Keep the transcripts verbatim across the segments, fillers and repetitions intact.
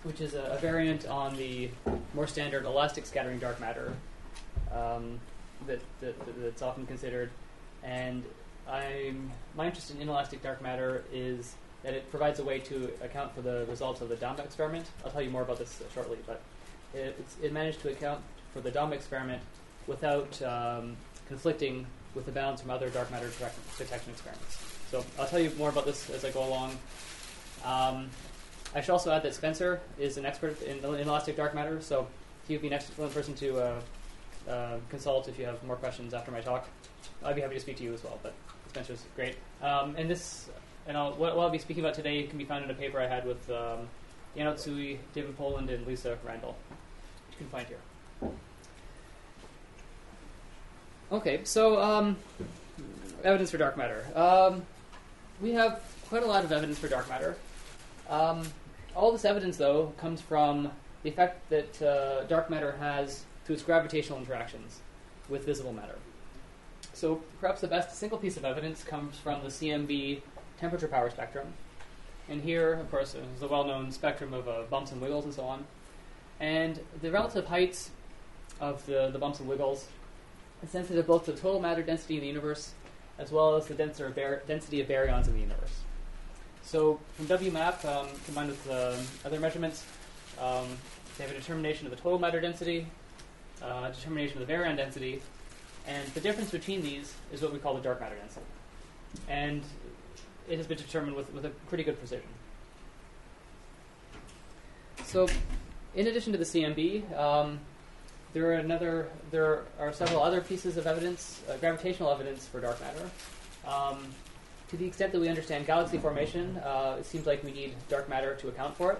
which is a, a variant on the more standard elastic scattering dark matter um, that, that, that that's often considered. And I'm, my interest in inelastic dark matter is that it provides a way to account for the results of the Dama experiment. I'll tell you more about this shortly, but it, it's, it managed to account for the Dama experiment without um, conflicting with the bounds from other dark matter direct detection experiments. So I'll tell you more about this as I go along. Um, I should also add that Spencer is an expert in inelastic dark matter, so he would be an excellent person to uh, uh, consult if you have more questions after my talk. I'd be happy to speak to you as well, but Spencer's great. Um, and this, and I'll, what, what I'll be speaking about today can be found in a paper I had with um, Jan Otsui, David Poland, and Lisa Randall, which you can find here. Okay, so um, evidence for dark matter. Um, we have quite a lot of evidence for dark matter. Um, all this evidence, though, comes from the effect that uh, dark matter has through its gravitational interactions with visible matter. So perhaps the best single piece of evidence comes from the C M B temperature power spectrum. And here, of course, is the well-known spectrum of uh, bumps and wiggles and so on. And the relative heights of the, the bumps and wiggles is sensitive both to the total matter density in the universe as well as the denser bar- density of baryons in the universe. So from W MAP, um, combined with uh, other measurements, um, they have a determination of the total matter density, uh, determination of the baryon density, and the difference between these is what we call the dark matter density. And it has been determined with, with a pretty good precision. So in addition to the C M B, um, there are another. There are several other pieces of evidence, uh, gravitational evidence for dark matter. Um, to the extent that we understand galaxy formation, uh, it seems like we need dark matter to account for it.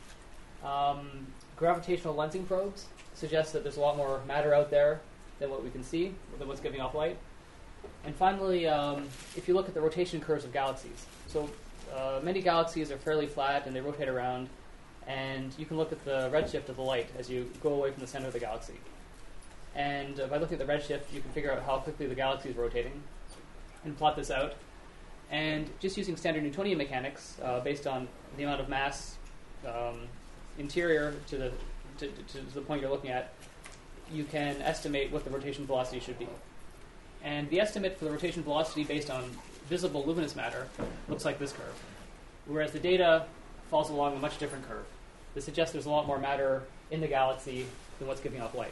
Um, gravitational lensing probes suggest that there's a lot more matter out there than what we can see, than what's giving off light. And finally, um, if you look at the rotation curves of galaxies, so uh, many galaxies are fairly flat and they rotate around, and you can look at the redshift of the light as you go away from the center of the galaxy. And uh, by looking at the redshift, you can figure out how quickly the galaxy is rotating and plot this out. And just using standard Newtonian mechanics, uh, based on the amount of mass um, interior to the to, to, to the point you're looking at, you can estimate what the rotation velocity should be. And the estimate for the rotation velocity based on visible luminous matter looks like this curve, whereas the data falls along a much different curve. This suggests there's a lot more matter in the galaxy than what's giving off light.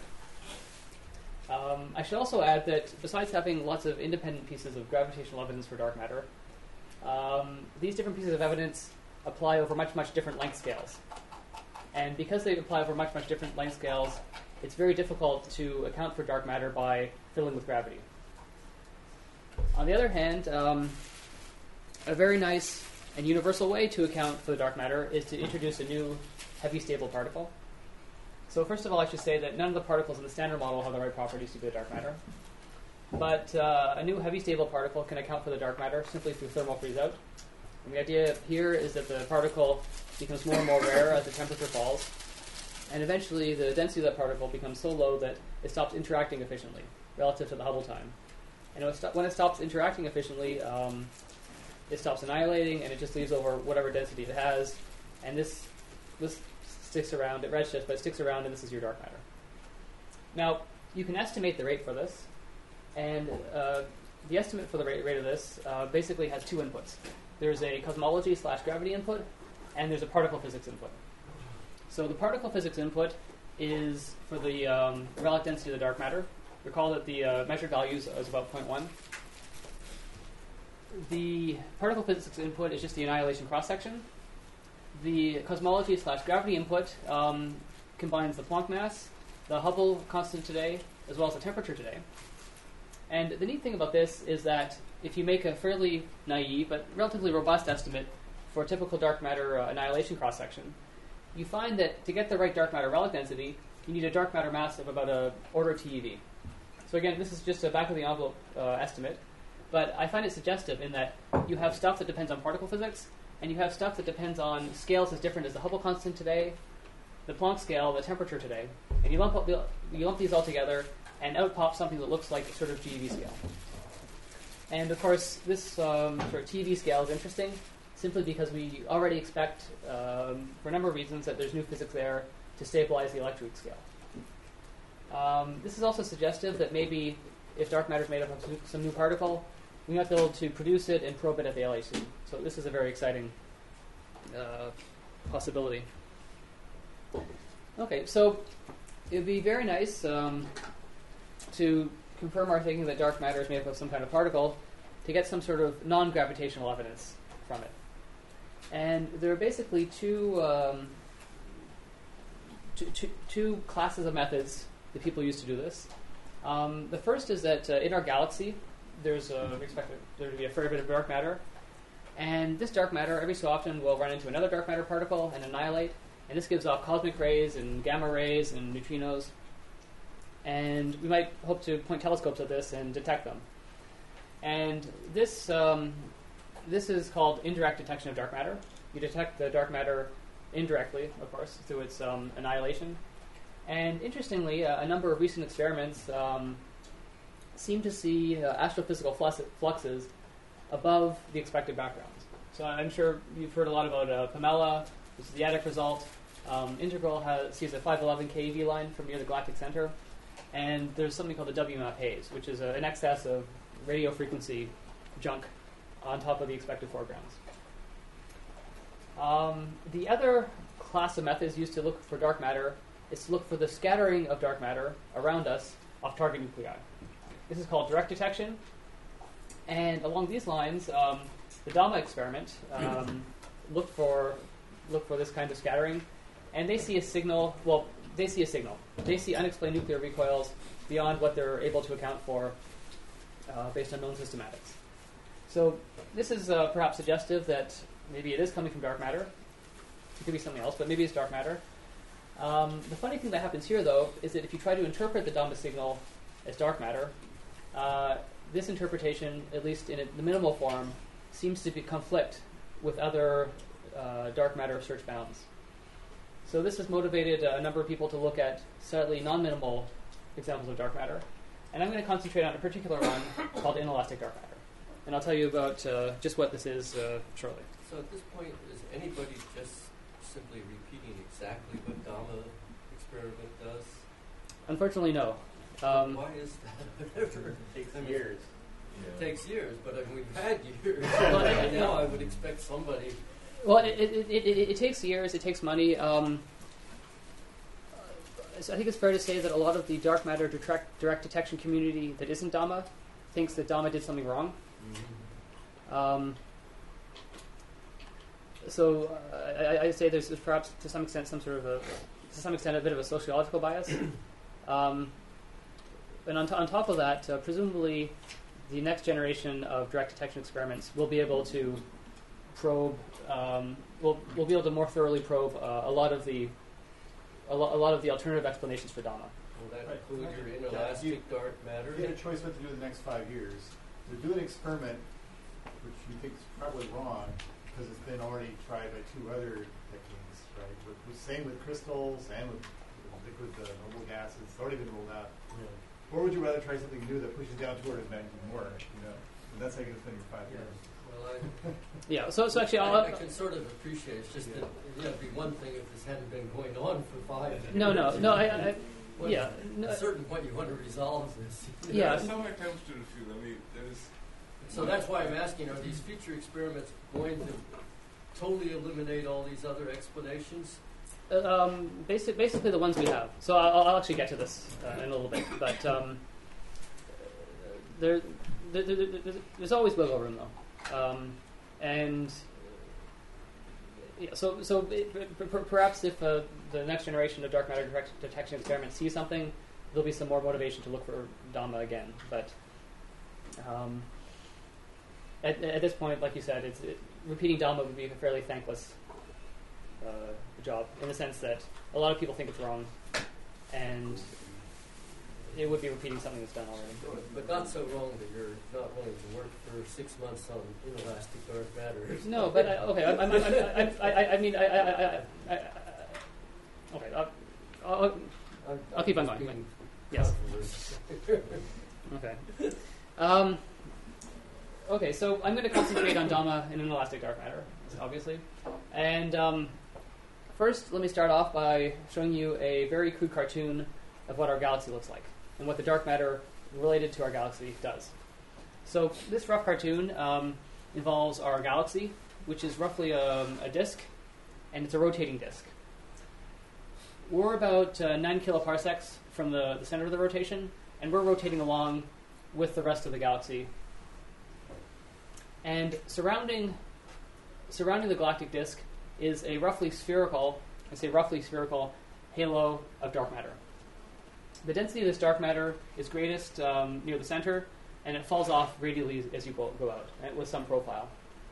Um, I should also add that besides having lots of independent pieces of gravitational evidence for dark matter, um, these different pieces of evidence apply over much, much different length scales. And because they apply over much, much different length scales, it's very difficult to account for dark matter by fiddling with gravity. On the other hand, um, a very nice and universal way to account for the dark matter is to introduce a new heavy stable particle. So first of all, I should say that none of the particles in the standard model have the right properties to be the dark matter. But uh, a new heavy stable particle can account for the dark matter simply through thermal freeze-out. And the idea here is that the particle becomes more and more rare as the temperature falls. And eventually, the density of that particle becomes so low that it stops interacting efficiently relative to the Hubble time. And when it stops interacting efficiently, um, it stops annihilating, and it just leaves over whatever density it has. And this this sticks around at redshift, but it sticks around, and this is your dark matter. Now, you can estimate the rate for this, and uh, the estimate for the rate, rate of this uh, basically has two inputs. There's a cosmology slash gravity input, and there's a particle physics input. So the particle physics input is for the um, relative density of the dark matter. Recall that the uh, measured values is about zero point one. The particle physics input is just the annihilation cross-section. The cosmology slash gravity input um, combines the Planck mass, the Hubble constant today, as well as the temperature today. And the neat thing about this is that if you make a fairly naive but relatively robust estimate for a typical dark matter uh, annihilation cross-section, you find that to get the right dark matter relative density, you need a dark matter mass of about a order TeV. So again, this is just a back-of-the-envelope uh, estimate, but I find it suggestive in that you have stuff that depends on particle physics, and you have stuff that depends on scales as different as the Hubble constant today, the Planck scale, the temperature today, and you lump, up the, you lump these all together, and out pops something that looks like a sort of GeV scale. And of course, this um, sort of TeV scale is interesting, simply because we already expect, um, for a number of reasons, that there's new physics there to stabilize the electroweak scale. Um, this is also suggestive that maybe if dark matter is made up of some new particle, we might be able to produce it and probe it at the L H C. So this is a very exciting uh, possibility. Okay, so it would be very nice um, to confirm our thinking that dark matter is made up of some kind of particle to get some sort of non-gravitational evidence from it. And there are basically two, um, two, two, two classes of methods that people use to do this. Um, the first is that uh, in our galaxy, there's a, we expect there to be a fair bit of dark matter. And this dark matter, every so often, will run into another dark matter particle and annihilate. And this gives off cosmic rays and gamma rays and neutrinos. And we might hope to point telescopes at this and detect them. And this um, this is called indirect detection of dark matter. You detect the dark matter indirectly, of course, through its um, annihilation. And interestingly, uh, a number of recent experiments um, seem to see uh, astrophysical flux- fluxes above the expected backgrounds. So I'm sure you've heard a lot about uh, Pamela. This is the ATTIC result. Um, Integral has, sees a five eleven K E V line from near the galactic center. And there's something called the W MAP haze, which is a, an excess of radio frequency junk on top of the expected foregrounds. Um, the other class of methods used to look for dark matter is to look for the scattering of dark matter around us off target nuclei. This is called direct detection. And along these lines, um, the DAMA experiment um, looked for looked for this kind of scattering, and they see a signal. Well, they see a signal. They see unexplained nuclear recoils beyond what they're able to account for uh, based on known systematics. So this is uh, perhaps suggestive that maybe it is coming from dark matter. It could be something else, but maybe it's dark matter. Um, the funny thing that happens here, though, is that if you try to interpret the DAMA signal as dark matter, uh, this interpretation, at least in it, the minimal form, seems to be conflict with other uh, dark matter search bounds. So this has motivated uh, a number of people to look at slightly non-minimal examples of dark matter. And I'm going to concentrate on a particular one called inelastic dark matter. And I'll tell you about uh, just what this is uh, shortly. So at this point, is anybody just simply repeating exactly what DAMA experiment does? Unfortunately, no. Um, Why is that? it takes I mean, years. It takes years, but I mean, we've had years. Well, and now I would expect somebody. Well, it, it, it, it, it takes years, it takes money. Um, so I think it's fair to say that a lot of the dark matter direct, direct detection community that isn't DAMA thinks that DAMA did something wrong. Mm-hmm. Um, so uh, I, I'd say there's perhaps to some extent some sort of a, to some extent a bit of a sociological bias. Um, and on, t- on top of that, uh, presumably the next generation of direct detection experiments will be able to probe, um, we'll, we'll be able to more thoroughly probe uh, a lot of the a, lo- a lot of the alternative explanations for DAMA. Will that Right. include your inelastic you, dark matter? If you had a choice what to do in the next five years, to do an experiment which you think is probably wrong because it's been already tried by two other techniques, right? With, with, same with crystals and with, with liquid uh, noble gases. It's already been ruled out. Yeah. Or would you rather try something new that pushes down toward it and more? You know, and that's how you're going to spend your five years. Well, I, Yeah. So, so actually, I, I'll, I can sort of appreciate. It's just that you know, it'd be one thing if this hadn't been going on for five years. no, no, no. I, I, Well, yeah. At a certain point, you want to resolve this. Yeah. Some attempts to refute. I mean, there is. So that's why I'm asking: are these future experiments going to totally eliminate all these other explanations? Uh, um, basic, basically the ones we have. So I'll, I'll actually get to this uh, in a little bit, but um, there, there, there, there, there's always wiggle room, though, um, and yeah, so so it, per, per, perhaps if uh, the next generation of dark matter direct detection experiments sees something, there'll be some more motivation to look for DAMA again. But um, at, at this point, like you said, it's it, repeating DAMA would be a fairly thankless uh, job, in the sense that a lot of people think it's wrong, and it would be repeating something that's done already. But not so wrong that you're not willing to work for six months on inelastic dark matter. No, but I, okay, I, I, I, I, I, I mean, I, I, I, I, I okay, I'll, I'll, I'm, I'll keep on just going. being Yes. controversial. Okay. Um, okay, so I'm going to concentrate on DAMA and inelastic dark matter. obviously. And um, first, let me start off by showing you a very crude cartoon of what our galaxy looks like and what the dark matter related to our galaxy does. So this rough cartoon um, involves our galaxy, which is roughly um, a disk, and it's a rotating disk. We're about uh, nine kiloparsecs from the, the center of the rotation, and we're rotating along with the rest of the galaxy. And surrounding surrounding the galactic disk is a roughly spherical, I say roughly spherical, halo of dark matter. The density of this dark matter is greatest um, near the center, and it falls off radially as you go, go out, right, with some profile.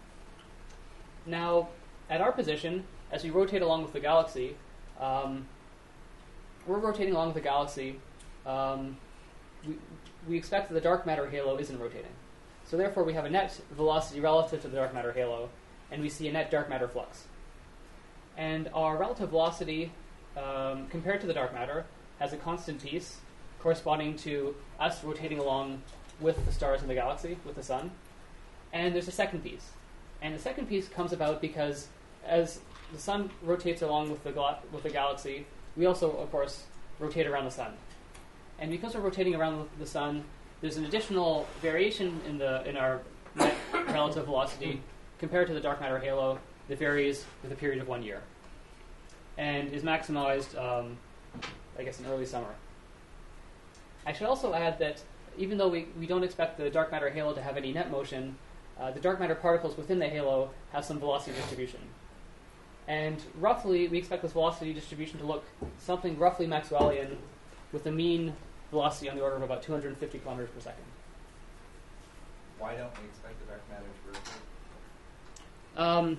Now, at our position, as we rotate along with the galaxy, um, we're rotating along with the galaxy. Um, we, we expect that the dark matter halo isn't rotating. So therefore, we have a net velocity relative to the dark matter halo, and we see a net dark matter flux. And our relative velocity, um, compared to the dark matter, has a constant piece corresponding to us rotating along with the stars in the galaxy, with the sun. And there's a second piece. And the second piece comes about because as the sun rotates along with the gal- with the galaxy, we also, of course, rotate around the sun. And because we're rotating around the sun, there's an additional variation in the in our net relative velocity compared to the dark matter halo that varies with a period of one year, and is maximized, um, I guess, in early summer. I should also add that even though we, we don't expect the dark matter halo to have any net motion, uh, the dark matter particles within the halo have some velocity distribution. And roughly, we expect this velocity distribution to look something roughly Maxwellian, with a mean velocity on the order of about two hundred fifty kilometers per second. Why don't we expect the dark matter to rotate? Um,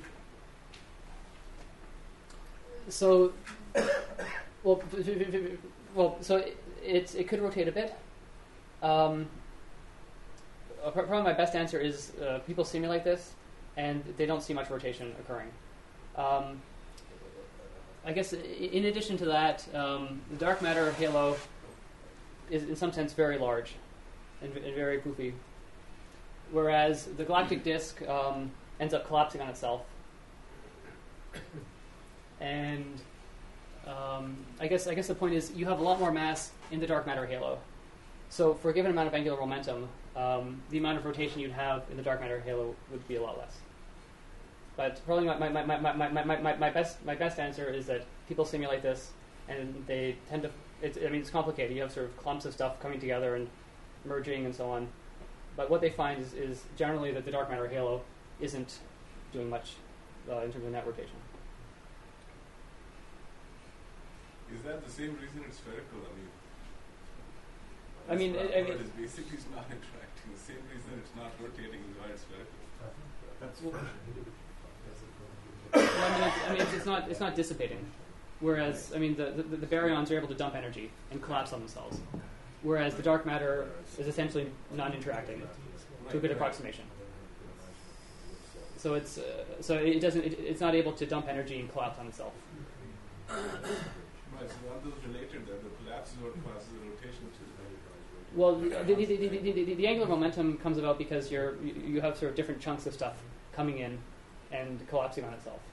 so, well, well, so it, it, it could rotate a bit. Um, probably my best answer is uh, people simulate this, and they don't see much rotation occurring. Um, I guess in addition to that, um, the dark matter halo is in some sense very large and, and very poofy, whereas the galactic disk um, ends up collapsing on itself. And um, I guess I guess the point is you have a lot more mass in the dark matter halo. So for a given amount of angular momentum, um, the amount of rotation you'd have in the dark matter halo would be a lot less. But probably my, my, my, my, my, my, my, my best my best answer is that people simulate this, and they tend to. It's, I mean, it's complicated. You have sort of clumps of stuff coming together and merging and so on. But what they find is, is generally that the dark matter halo isn't doing much uh, in terms of net rotation. Is that the same reason it's spherical? I mean, I mean, it, it, I mean, it is basically it's not interacting. The same reason it's not rotating is why it's spherical. That's well, I mean, it's, I mean it's, it's not it's not dissipating. Whereas, I mean, the, the, the baryons are able to dump energy and collapse on themselves. Whereas the dark matter is essentially non-interacting, to a good approximation. So it's uh, so it doesn't it, it's not able to dump energy and collapse on itself. Right, so are those related? That the collapse is what causes the rotation too. Well, the, the, the, the, the, the angular momentum comes about because you're you, you have sort of different chunks of stuff coming in and collapsing on itself.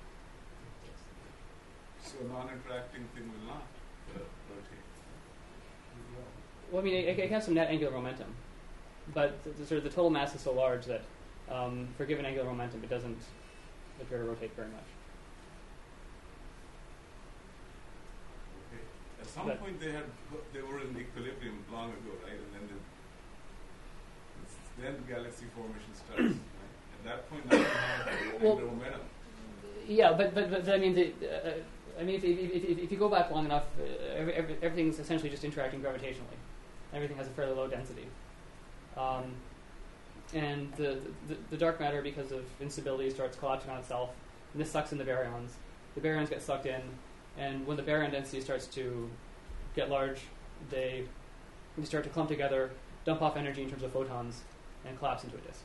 So a non-interacting thing will not uh, rotate. Well, I mean, it, it has some net angular momentum, but the, the, sort of the total mass is so large that um, for a given angular momentum, it doesn't appear to rotate very much. Okay. At some But point, they had they were in equilibrium long ago, right? And then the, it's, then the galaxy formation starts. Right? At that point, now you have Well, angular momentum. Yeah, but but, but I mean, the, uh, I mean, if, if, if, if you go back long enough, uh, every, every, everything's essentially just interacting gravitationally. Everything has a fairly low density, um, and the, the the dark matter, because of instability, starts collapsing on itself, and this sucks in the baryons. The baryons get sucked in, and when the baryon density starts to get large, they they start to clump together, dump off energy in terms of photons, and collapse into a disk.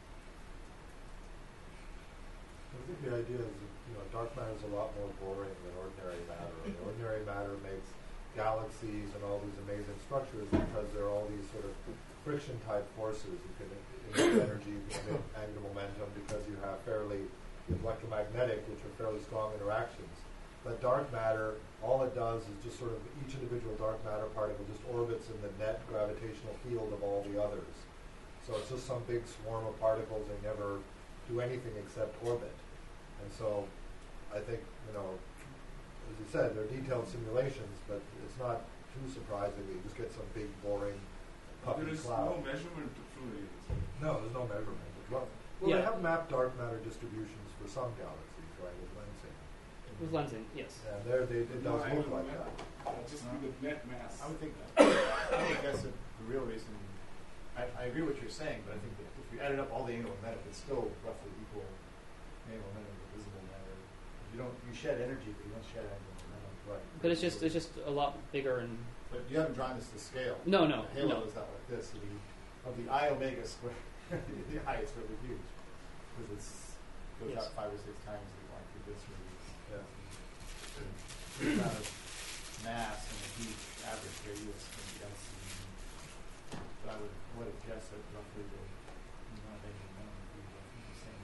I think the idea is that, you know, dark matter is a lot more boring than ordinary matter. And ordinary matter makes galaxies and all these amazing structures because there are all these sort of friction-type forces. You can emit energy, you can emit angular momentum because you have fairly you have electromagnetic, which are fairly strong interactions. But dark matter, all it does is just sort of each individual dark matter particle just orbits in the net gravitational field of all the others. So it's just some big swarm of particles. They never do anything except orbit. And so I think, you know, as you said, they're detailed simulations, but it's not too surprising that you just get some big, boring, puffy There is cloud. no measurement to prove it. No, there's no measurement. Well, well Yeah. they have mapped dark matter distributions for some galaxies, right, with lensing. With lensing, yes. And there, they, it No, does I look don't like know. that. Uh, just with net mass. I would think, I would guess that the real reason, I, I agree with what you're saying, but I think that if we added up all the angular momentum, it's still roughly equal angular momentum to visible matter. You don't, you shed energy, but you don't shed angular momentum. Right. But it's just it's just a lot bigger and But you haven't drawn this to scale. No, no, The halo no. is not like this. So the, of the I omega square, the I is really huge because it's goes Yes. out five or six times the length of this radius. Yeah. The amount of mass and a huge average radius and density. But I would would have guessed that roughly the amount of angular momentum would be roughly the same.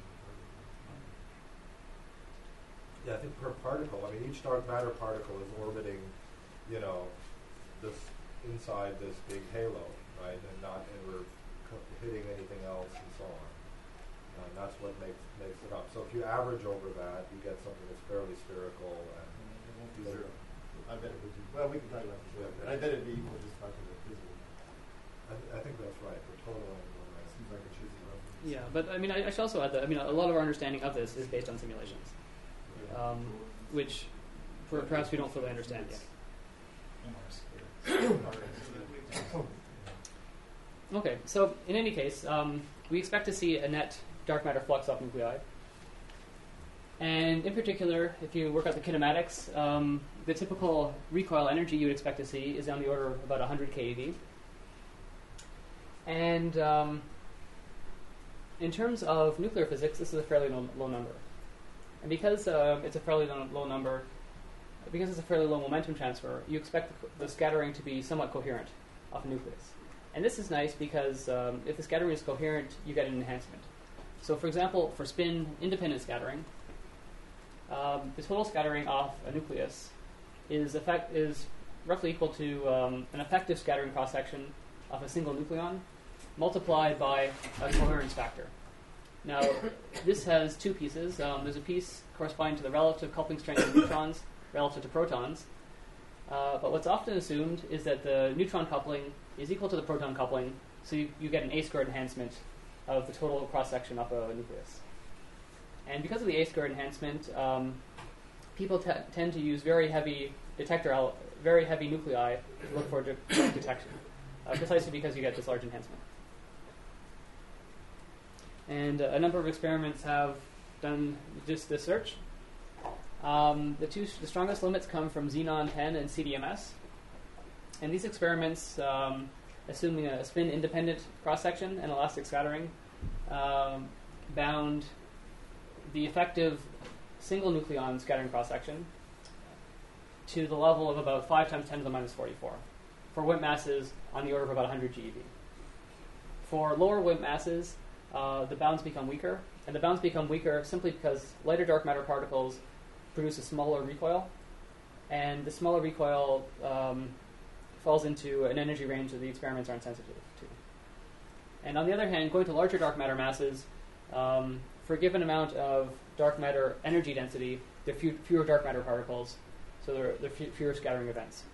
Yeah, I think per particle, I mean, each dark matter particle is orbiting, you know, this inside this big halo, right, and not ever co- hitting anything else and so on. Uh, and that's what makes makes it up. So if you average over that, you get something that's fairly spherical. And And it won't be zero. I bet it would be. Well, we can talk about this later. But I bet it'd be equal just talking about physical. I, th- I think that's right. The total angular It seems like it should be roughly. yeah. But I mean, I, I should also add that I mean, a lot of our understanding of this is based on simulations, um, which per- perhaps we don't fully understand yet. Okay, so in any case, um, we expect to see a net dark matter flux off nuclei. And in particular, if you work out the kinematics, um, the typical recoil energy you would expect to see is on the order of about one hundred keV. And um, in terms of nuclear physics, this is a fairly low, low number. And because uh, it's a fairly low, low number, because it's a fairly low momentum transfer, you expect the, the scattering to be somewhat coherent off a nucleus. And this is nice because um, if the scattering is coherent, you get an enhancement. So for example, for spin-independent scattering, um, the total scattering off a nucleus is, effect, is roughly equal to um, an effective scattering cross-section of a single nucleon multiplied by a coherence factor. Now, this has two pieces. Um, there's a piece corresponding to the relative coupling strength of neutrons relative to protons. Uh, but what's often assumed is that the neutron coupling is equal to the proton coupling, so you, you get an A-squared enhancement of the total cross-section of a nucleus. And because of the A-squared enhancement, um, people te- tend to use very heavy detector, el- very heavy nuclei to look for de- detection, uh, precisely because you get this large enhancement. And uh, a number of experiments have done just this search. Um, the two, the strongest limits come from Xenon ten and C D M S. And these experiments, um, assuming a spin-independent cross-section and elastic scattering, um, bound the effective single nucleon scattering cross-section to the level of about five times ten to the minus forty-four for WIMP masses on the order of about one hundred GeV. For lower WIMP masses, uh, the bounds become weaker, and the bounds become weaker simply because lighter dark matter particles produce a smaller recoil, and the smaller recoil um, falls into an energy range that the experiments aren't sensitive to. And on the other hand, going to larger dark matter masses, um, for a given amount of dark matter energy density, there are few, fewer dark matter particles, so there are, there are fewer scattering events.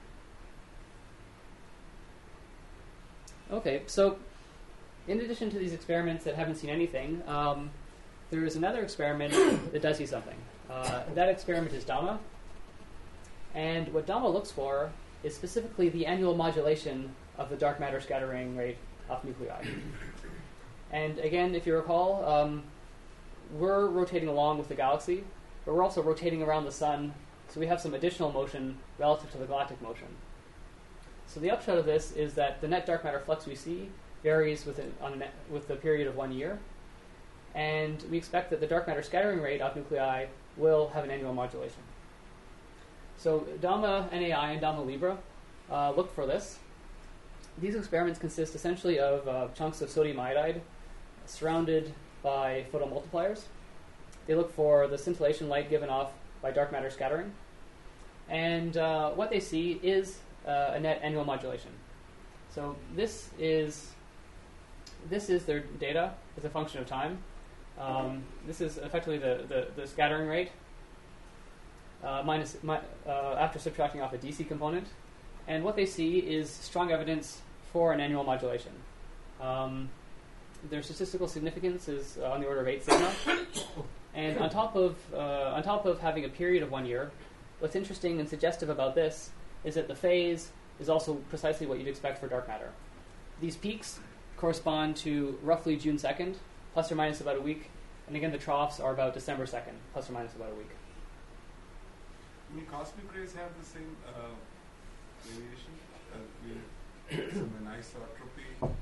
Okay, so in addition to these experiments that haven't seen anything, um, there is another experiment that does see something. Uh, that experiment is DAMA. And what DAMA looks for is specifically the annual modulation of the dark matter scattering rate of nuclei. And again, if you recall, um, we're rotating along with the galaxy, but we're also rotating around the sun, so we have some additional motion relative to the galactic motion. So the upshot of this is that the net dark matter flux we see varies with, an, on a net, with the period of one year, and we expect that the dark matter scattering rate of nuclei will have an annual modulation. So DAMA N A I and DAMA Libra uh, look for this. These experiments consist essentially of uh, chunks of sodium iodide surrounded by photomultipliers. they look for the scintillation light given off by dark matter scattering. And uh, what they see is uh, a net annual modulation. So this is this is their data as a function of time. Um, this is effectively the, the, the scattering rate uh, minus mi- uh, after subtracting off a D C component. And what they see is strong evidence for an annual modulation. Um, their statistical significance is uh, on the order of eight sigma. And on top of uh, on top of having a period of one year, what's interesting and suggestive about this is that the phase is also precisely what you'd expect for dark matter. These peaks correspond to roughly June second, plus or minus about a week, and again the troughs are about December second, plus or minus about a week. Will cosmic rays have the same uh, variation? Uh, we- some anisotropy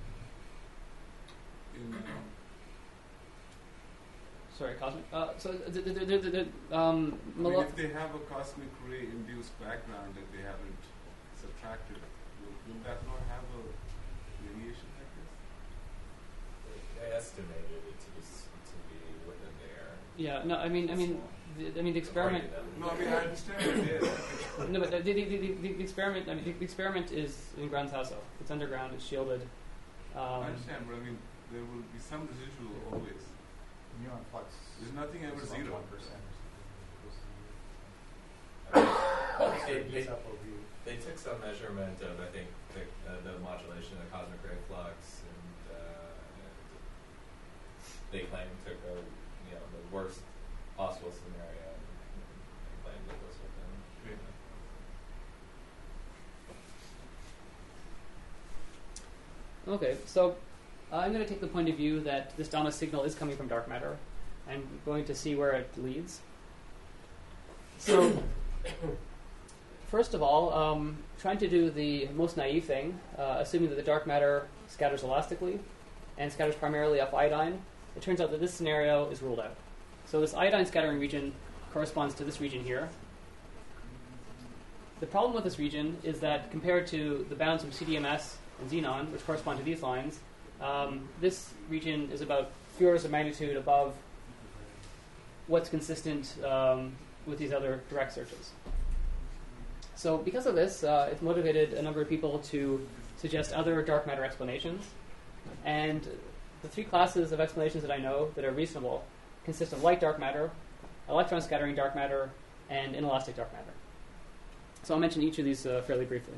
in um, Sorry, cosmic. Uh, so the, the, the, the, the, um, I mean, Malo- if they have a cosmic ray induced background that they haven't subtracted, will, will that not have a variation like this? They estimated it to be, s- to be within there. yeah, no, I mean, I mean, the, I mean the experiment. No, I mean, I understand it is. No, but the, the, the, the, the experiment. I mean, the, the experiment is in Gran Sasso. It's underground. It's shielded. Um, I understand, but I mean, there will be some residual always. Neon flux. There's nothing ever is zero. One percent I or mean, they, they, something. they took some measurement of, I think, the, uh, the modulation of the cosmic ray flux, and uh, they claimed took a, you know, the worst possible scenario and, and claimed it was within. Great. Okay, so uh, I'm going to take the point of view that this Dama signal is coming from dark matter. I'm going to see where it leads. So, first of all, um, trying to do the most naive thing, uh, assuming that the dark matter scatters elastically and scatters primarily off iodine, it turns out that this scenario is ruled out. So this iodine scattering region corresponds to this region here. The problem with this region is that compared to the bounds from C D M S and xenon, which correspond to these lines, um, this region is about three orders of magnitude above what's consistent um, with these other direct searches. So because of this, uh, it's motivated a number of people to suggest other dark matter explanations. And the three classes of explanations that I know that are reasonable consist of light dark matter, electron scattering dark matter, and inelastic dark matter. So I'll mention each of these uh, fairly briefly.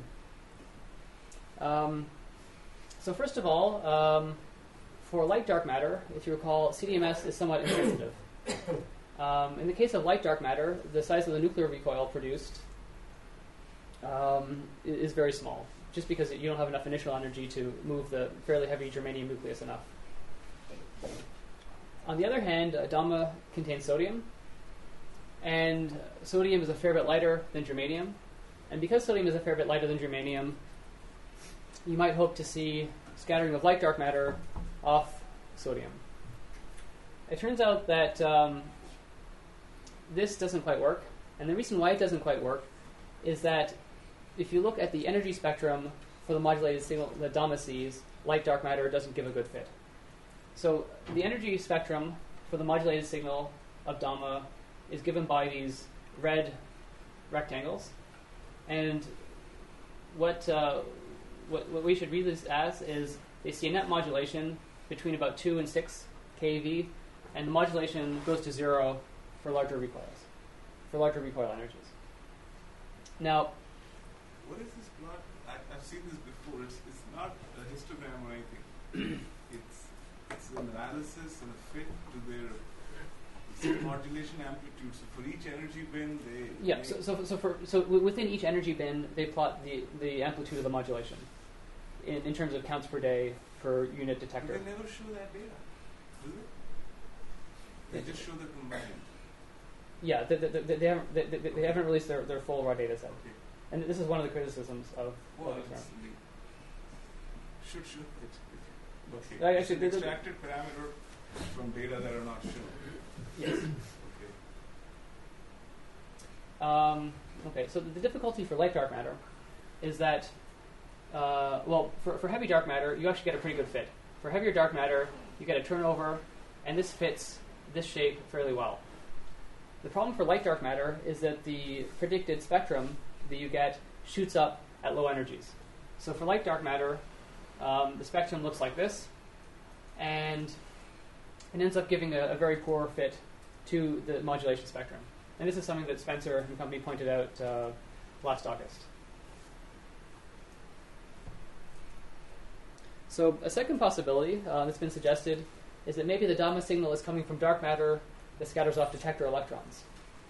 Um, so first of all, um, for light dark matter, if you recall, C D M S is somewhat insensitive. Um, in the case of light dark matter, the size of the nuclear recoil produced um, i- is very small, just because you don't have enough initial energy to move the fairly heavy germanium nucleus enough. On the other hand, uh, Dama contains sodium, and sodium is a fair bit lighter than germanium. And because sodium is a fair bit lighter than germanium, you might hope to see scattering of light dark matter off sodium. It turns out that um, this doesn't quite work, and the reason why it doesn't quite work is that if you look at the energy spectrum for the modulated signal that Dama sees, light dark matter doesn't give a good fit. So the energy spectrum for the modulated signal of Dama is given by these red rectangles, and what uh, what, what we should read this as is they see a net modulation between about two and six keV, and the modulation goes to zero for larger recoils, for larger recoil energies. Now, What is this plot? I, I've seen this before. It's, it's not a histogram or anything. it's it's an analysis and a fit to their it's modulation amplitude. So for each energy bin, they yeah. make- So so so for so w- within each energy bin, they plot the the amplitude of the modulation in, in terms of counts per day per unit But detector. they never show that data, do they? They just show the combined. Yeah, they, they, they, they haven't they, they they haven't released their, their full raw data set, Okay. and this is one of the criticisms of. Well, of the it's, experiment. they should show it. Okay. Uh, actually, It's an there's a- extracted parameter from data that are not shown. Yes. Okay. Um, okay, so the, the difficulty for light dark matter is that, uh, well, for, for heavy dark matter, you actually get a pretty good fit. For heavier dark matter, you get a turnover, and this fits this shape fairly well. The problem for light dark matter is that the predicted spectrum that you get shoots up at low energies. So for light dark matter, um, the spectrum looks like this, and it ends up giving a, a very poor fit to the modulation spectrum. And this is something that Spencer and company pointed out uh, last August. So a second possibility uh, that's been suggested is that maybe the Dama signal is coming from dark matter that scatters off detector electrons.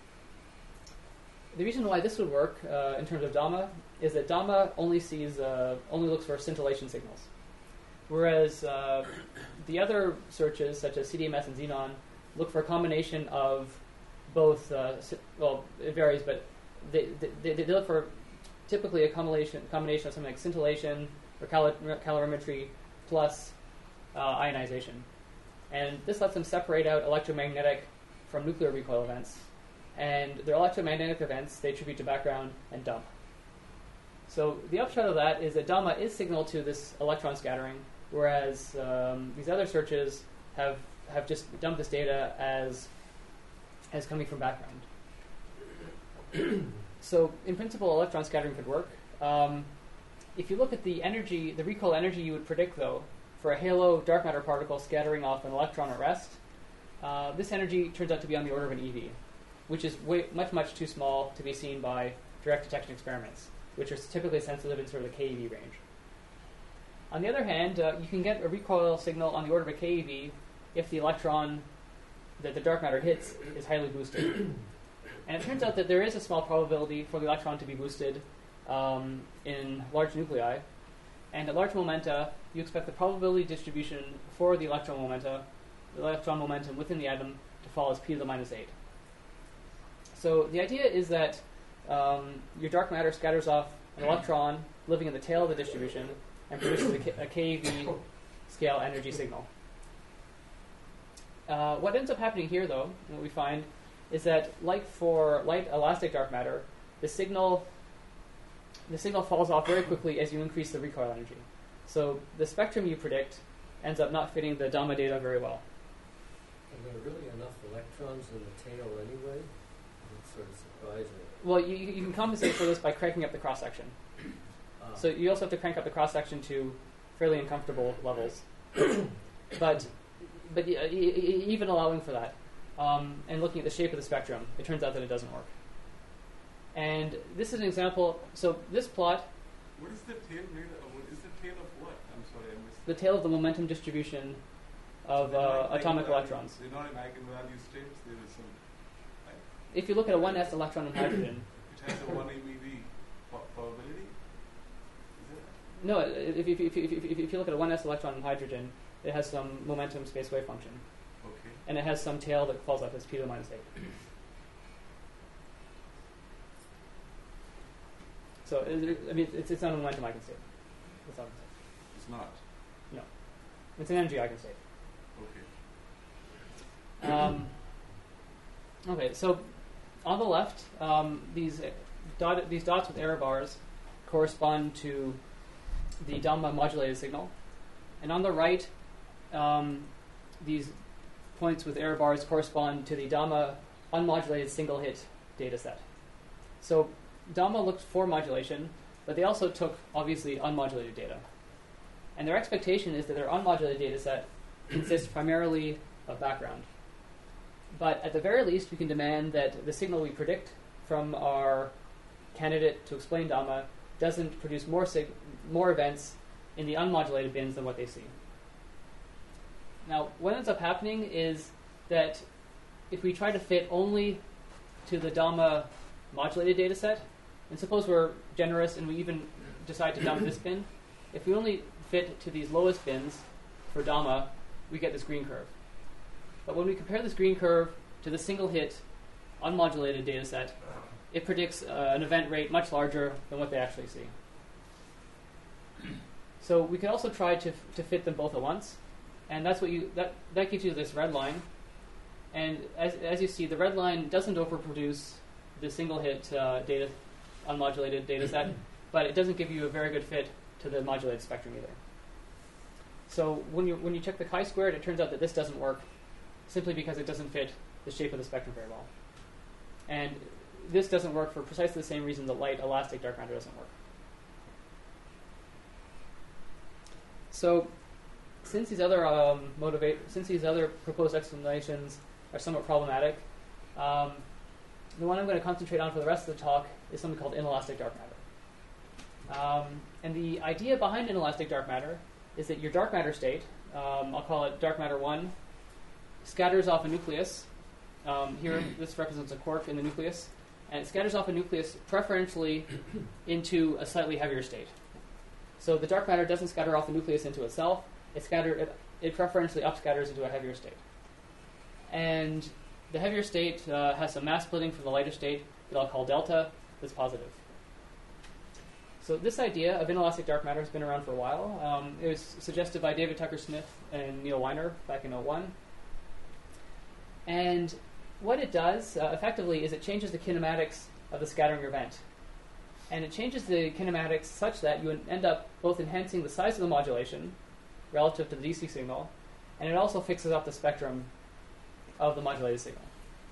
The reason why this would work uh, in terms of Dama is that Dama only sees, uh, only looks for scintillation signals, whereas uh, the other searches, such as C D M S and Xenon, look for a combination of both. Uh, well, it varies, but they, they, they look for typically a combination combination of something like scintillation or cal- calorimetry plus uh, ionization, and this lets them separate out electromagnetic from nuclear recoil events. And their electromagnetic events they attribute to background and dump. So the upshot of that is that Dama is signal to this electron scattering, whereas um, these other searches have have just dumped this data as as coming from background. So in principle, electron scattering could work. Um, if you look at the energy, the recoil energy you would predict, though, for a halo dark matter particle scattering off an electron at rest, uh, this energy turns out to be on the order of an E V, which is way, much, much too small to be seen by direct detection experiments, which are typically sensitive in sort of the K E V range. On the other hand, uh, you can get a recoil signal on the order of a K E V if the electron that the dark matter hits is highly boosted. And it turns out that there is a small probability for the electron to be boosted um, in large nuclei. And at large momenta, you expect the probability distribution for the electron momenta, the electron momentum within the atom, to fall as p to the minus eight. So the idea is that um, your dark matter scatters off an electron living in the tail of the distribution and produces a, K- a K E V scale energy signal. Uh, what ends up happening here, though, what we find, is that, like for light elastic dark matter, the signal the signal falls off very quickly as you increase the recoil energy. So the spectrum you predict ends up not fitting the Dama data very well. Are there really enough electrons in the tail anyway? That's sort of surprising. Well, you, you can compensate for this by cranking up the cross section. Ah. So you also have to crank up the cross section to fairly uncomfortable levels. but but uh, e- e- even allowing for that, um, and looking at the shape of the spectrum, it turns out that it doesn't work. And this is an example. So this plot, What is the tail made of? What is the tail of what? I'm sorry, I missed. the tail of the momentum distribution of They're uh, not atomic eigenvalue- electrons. They're not in eigenvalue states. There is some. Like, If you look at a one s electron in hydrogen, it has a one A B V pro- probability. Is it? no, if, if, if, if, if, if you look at a one s electron in hydrogen, it has some momentum space wave function, Okay. and it has some tail that falls off as p to the minus eight. So, it, I mean, it's, it's not a momentum eigenstate. That's all I can say. It's not. No. It's an energy eigenstate. Okay. Um, okay, so on the left, um, these, dot, these dots with error bars correspond to the Dama modulated signal. And on the right, um, these points with error bars correspond to the Dama unmodulated single hit data set. So Dama looked for modulation, but they also took, obviously, unmodulated data. And their expectation is that their unmodulated data set consists primarily of background. But at the very least, we can demand that the signal we predict from our candidate to explain Dama doesn't produce more sig- more events in the unmodulated bins than what they see. Now, what ends up happening is that if we try to fit only to the Dama modulated data set, and suppose we're generous and we even decide to dump this bin, if we only fit to these lowest bins for Dama, we get this green curve. But when we compare this green curve to the single hit unmodulated data set, it predicts uh, an event rate much larger than what they actually see. So we could also try to f- to fit them both at once, and that's what you that that gives you this red line. And as as you see, the red line doesn't overproduce the single hit uh, data unmodulated data set, but it doesn't give you a very good fit to the modulated spectrum either. So when you when you check the chi-squared, it turns out that this doesn't work, simply because it doesn't fit the shape of the spectrum very well. And this doesn't work for precisely the same reason that light elastic dark matter doesn't work. So, since these other um, motivate, since these other proposed explanations are somewhat problematic, um, the one I'm going to concentrate on for the rest of the talk is something called inelastic dark matter. Um, and the idea behind inelastic dark matter is that your dark matter state, um, I'll call it dark matter one, scatters off a nucleus. Um, here, this represents a quark in the nucleus, and it scatters off a nucleus preferentially into a slightly heavier state. So the dark matter doesn't scatter off the nucleus into itself; it scatter it, it preferentially upscatters into a heavier state. And the heavier state uh, has some mass splitting from the lighter state that I'll call delta. That's positive. So this idea of inelastic dark matter has been around for a while. Um, it was suggested by David Tucker Smith and Neil Weiner back in oh one. And what it does, uh, effectively, is it changes the kinematics of the scattering event. And it changes the kinematics such that you end up both enhancing the size of the modulation relative to the D C signal, and it also fixes up the spectrum of the modulated signal.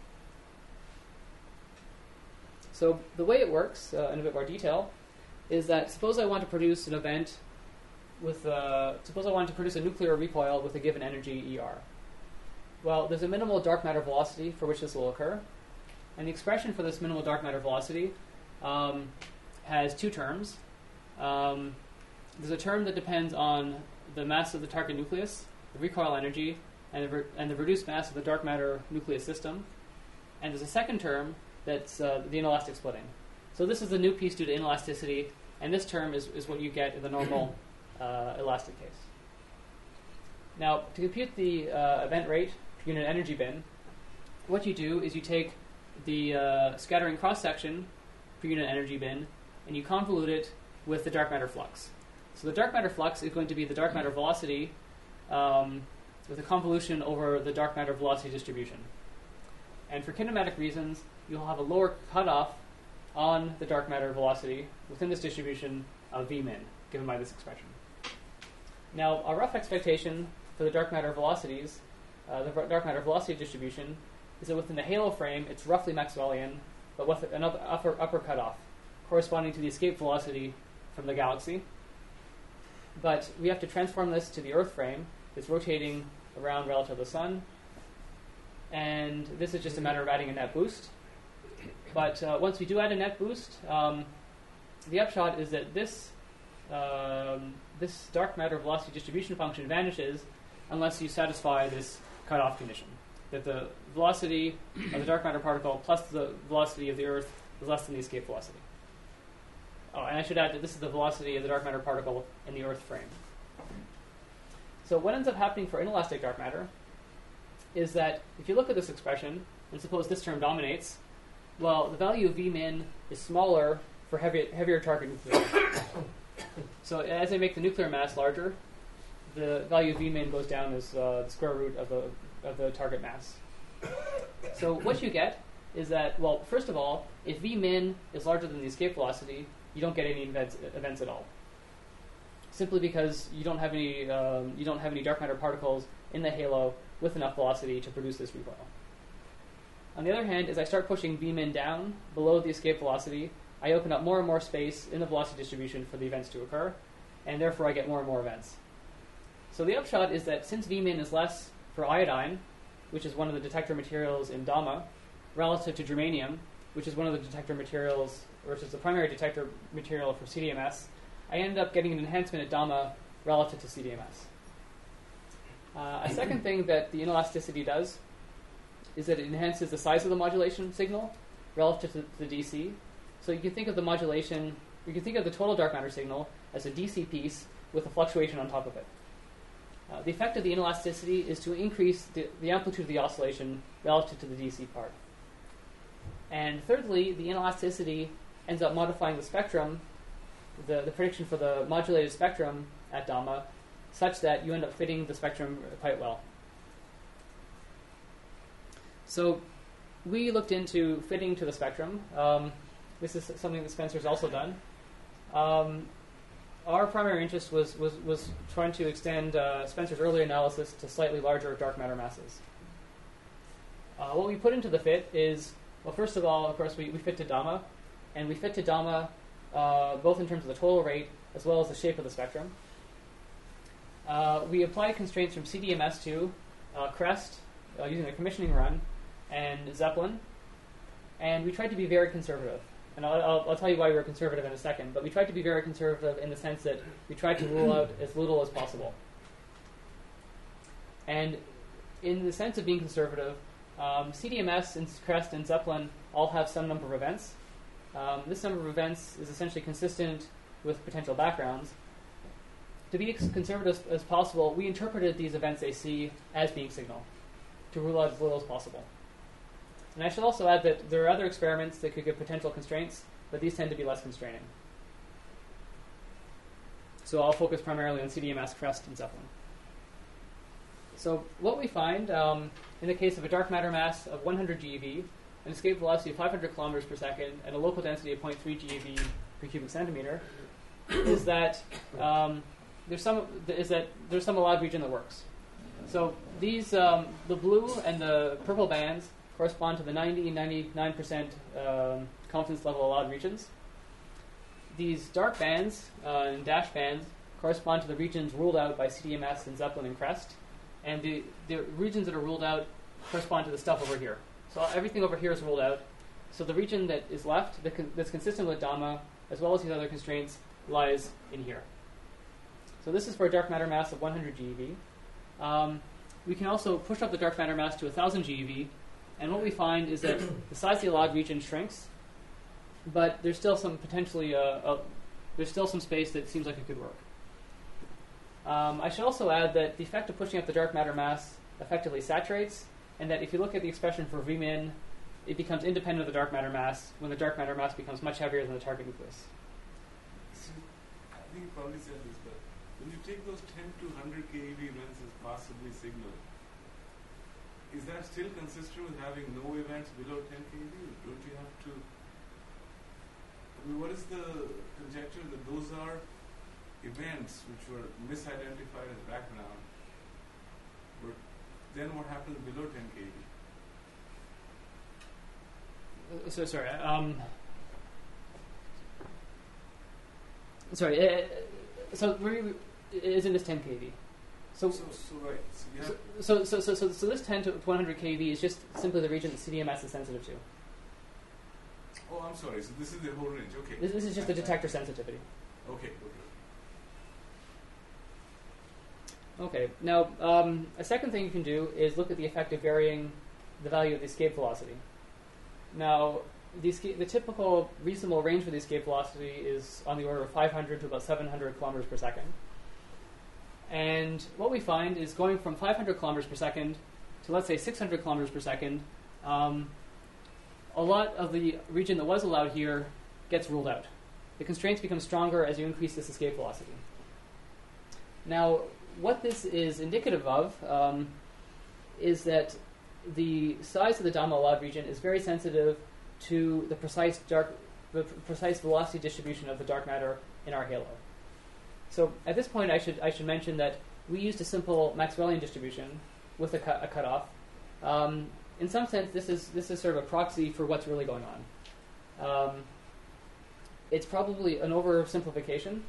So the way it works, uh, in a bit more detail, is that suppose I want to produce an event with, uh, suppose I want to produce a nuclear recoil with a given energy E R. Well, there's a minimal dark matter velocity for which this will occur, and the expression for this minimal dark matter velocity um, has two terms. Um, there's a term that depends on the mass of the target nucleus, the recoil energy, and the, re- and the reduced mass of the dark matter nucleus system. And there's a second term that's uh, the inelastic splitting. So this is the new piece due to inelasticity, and this term is, is what you get in the normal uh, elastic case. Now, to compute the uh, event rate per unit energy bin, what you do is you take the uh, scattering cross-section per unit energy bin, and you convolute it with the dark matter flux. So the dark matter flux is going to be the dark matter velocity um, with a convolution over the dark matter velocity distribution. And for kinematic reasons, you'll have a lower cutoff on the dark matter velocity within this distribution of V min, given by this expression. Now, a rough expectation for the dark matter velocities, uh, the dark matter velocity distribution, is that within the halo frame, it's roughly Maxwellian, but with another upper, upper cutoff, corresponding to the escape velocity from the galaxy. But we have to transform this to the Earth frame. It's rotating around relative to the Sun. And this is just a matter of adding a net boost. But uh, once we do add a net boost, um, the upshot is that this um, this dark matter velocity distribution function vanishes unless you satisfy this cutoff condition, that the velocity of the dark matter particle plus the velocity of the Earth is less than the escape velocity. Oh, and I should add that this is the velocity of the dark matter particle in the Earth frame. So what ends up happening for inelastic dark matter is that if you look at this expression, and suppose this term dominates, well, the value of V min is smaller for heavy, heavier target nuclei. So as I make the nuclear mass larger, the value of V min goes down as uh, the square root of the, of the target mass. So what you get is that, well, first of all, if V min is larger than the escape velocity, you don't get any events, events at all. Simply because you don't have any um, you don't have any dark matter particles in the halo with enough velocity to produce this recoil. On the other hand, as I start pushing V min down below the escape velocity, I open up more and more space in the velocity distribution for the events to occur, and therefore I get more and more events. So the upshot is that since V min is less for iodine, which is one of the detector materials in DAMA, relative to germanium, which is one of the detector materials, which is the primary detector material for C D M S, I ended up getting an enhancement at DAMA relative to C D M S. Uh, a second thing that the inelasticity does is that it enhances the size of the modulation signal relative to the D C. So you can think of the modulation, you can think of the total dark matter signal as a D C piece with a fluctuation on top of it. Uh, the effect of the inelasticity is to increase the, the amplitude of the oscillation relative to the D C part. And thirdly, the inelasticity ends up modifying the spectrum, the, the prediction for the modulated spectrum at DAMA, such that you end up fitting the spectrum quite well. So we looked into fitting to the spectrum. Um, this is something that Spencer's also done. Um, our primary interest was, was, was trying to extend uh, Spencer's earlier analysis to slightly larger dark matter masses. Uh, what we put into the fit is Well, first of all, of course, we, we fit to Dama, and we fit to Dama uh, both in terms of the total rate as well as the shape of the spectrum. Uh, we applied constraints from C D M S two, uh, CREST, uh, using the commissioning run, and Zeppelin, and we tried to be very conservative. And I'll, I'll, I'll tell you why we were conservative in a second, but we tried to be very conservative in the sense that we tried to rule out as little as possible. And in the sense of being conservative, um, C D M S and CREST and Zeppelin all have some number of events. Um, this number of events is essentially consistent with potential backgrounds. To be as conservative as possible, we interpreted these events A C as being signal, to rule out as little as possible. And I should also add that there are other experiments that could give potential constraints, but these tend to be less constraining. So I'll focus primarily on C D M S, CREST, and Zeppelin. So what we find um, in the case of a dark matter mass of one hundred GeV, an escape velocity of five hundred kilometers per second, and a local density of zero point three GeV per cubic centimeter, is that um, there's some is that there's some allowed region that works. So these um, the blue and the purple bands correspond to the ninety and ninety-nine percent um, confidence level allowed regions. These dark bands uh, and dash bands correspond to the regions ruled out by C D M S and Zeppelin and CREST, and the, the regions that are ruled out correspond to the stuff over here. So everything over here is ruled out. So the region that is left, that con- that's consistent with Dama, as well as these other constraints, lies in here. So this is for a dark matter mass of one hundred GeV. Um, we can also push up the dark matter mass to one thousand GeV, and what we find is that the size of the allowed region shrinks, but there's still some potentially, uh, uh, there's still some space that seems like it could work. Um, I should also add that the effect of pushing up the dark matter mass effectively saturates, and that if you look at the expression for V min, it becomes independent of the dark matter mass when the dark matter mass becomes much heavier than the target nucleus. So, I think you probably said this, but when you take those ten to one hundred keV events as possibly signal, is that still consistent with having no events below ten keV? Don't you have to... I mean, what is the conjecture that those are events which were misidentified as background? But then what happens below ten keV? Uh, so sorry. Um, sorry. Uh, so we, we, isn't this ten keV? So, So, so right. So, you have so, so, so, so, so this ten to one hundred keV is just simply the region that C D M S is sensitive to. Oh, I'm sorry. So this is the whole range. Okay. This, this is just the detector sensitivity. Okay. Okay. Okay. Now, um, a second thing you can do is look at the effect of varying the value of the escape velocity. Now, the, escape, the typical reasonable range for the escape velocity is on the order of five hundred to about seven hundred kilometers per second. And what we find is going from five hundred kilometers per second to, let's say, six hundred kilometers per second, um, a lot of the region that was allowed here gets ruled out. The constraints become stronger as you increase this escape velocity. Now, what this is indicative of um, is that the size of the Dama allowed region is very sensitive to the precise dark, the precise velocity distribution of the dark matter in our halo. So at this point, I should I should mention that we used a simple Maxwellian distribution with a, cut, a cutoff. Um, in some sense, this is this is sort of a proxy for what's really going on. Um, it's probably an oversimplification,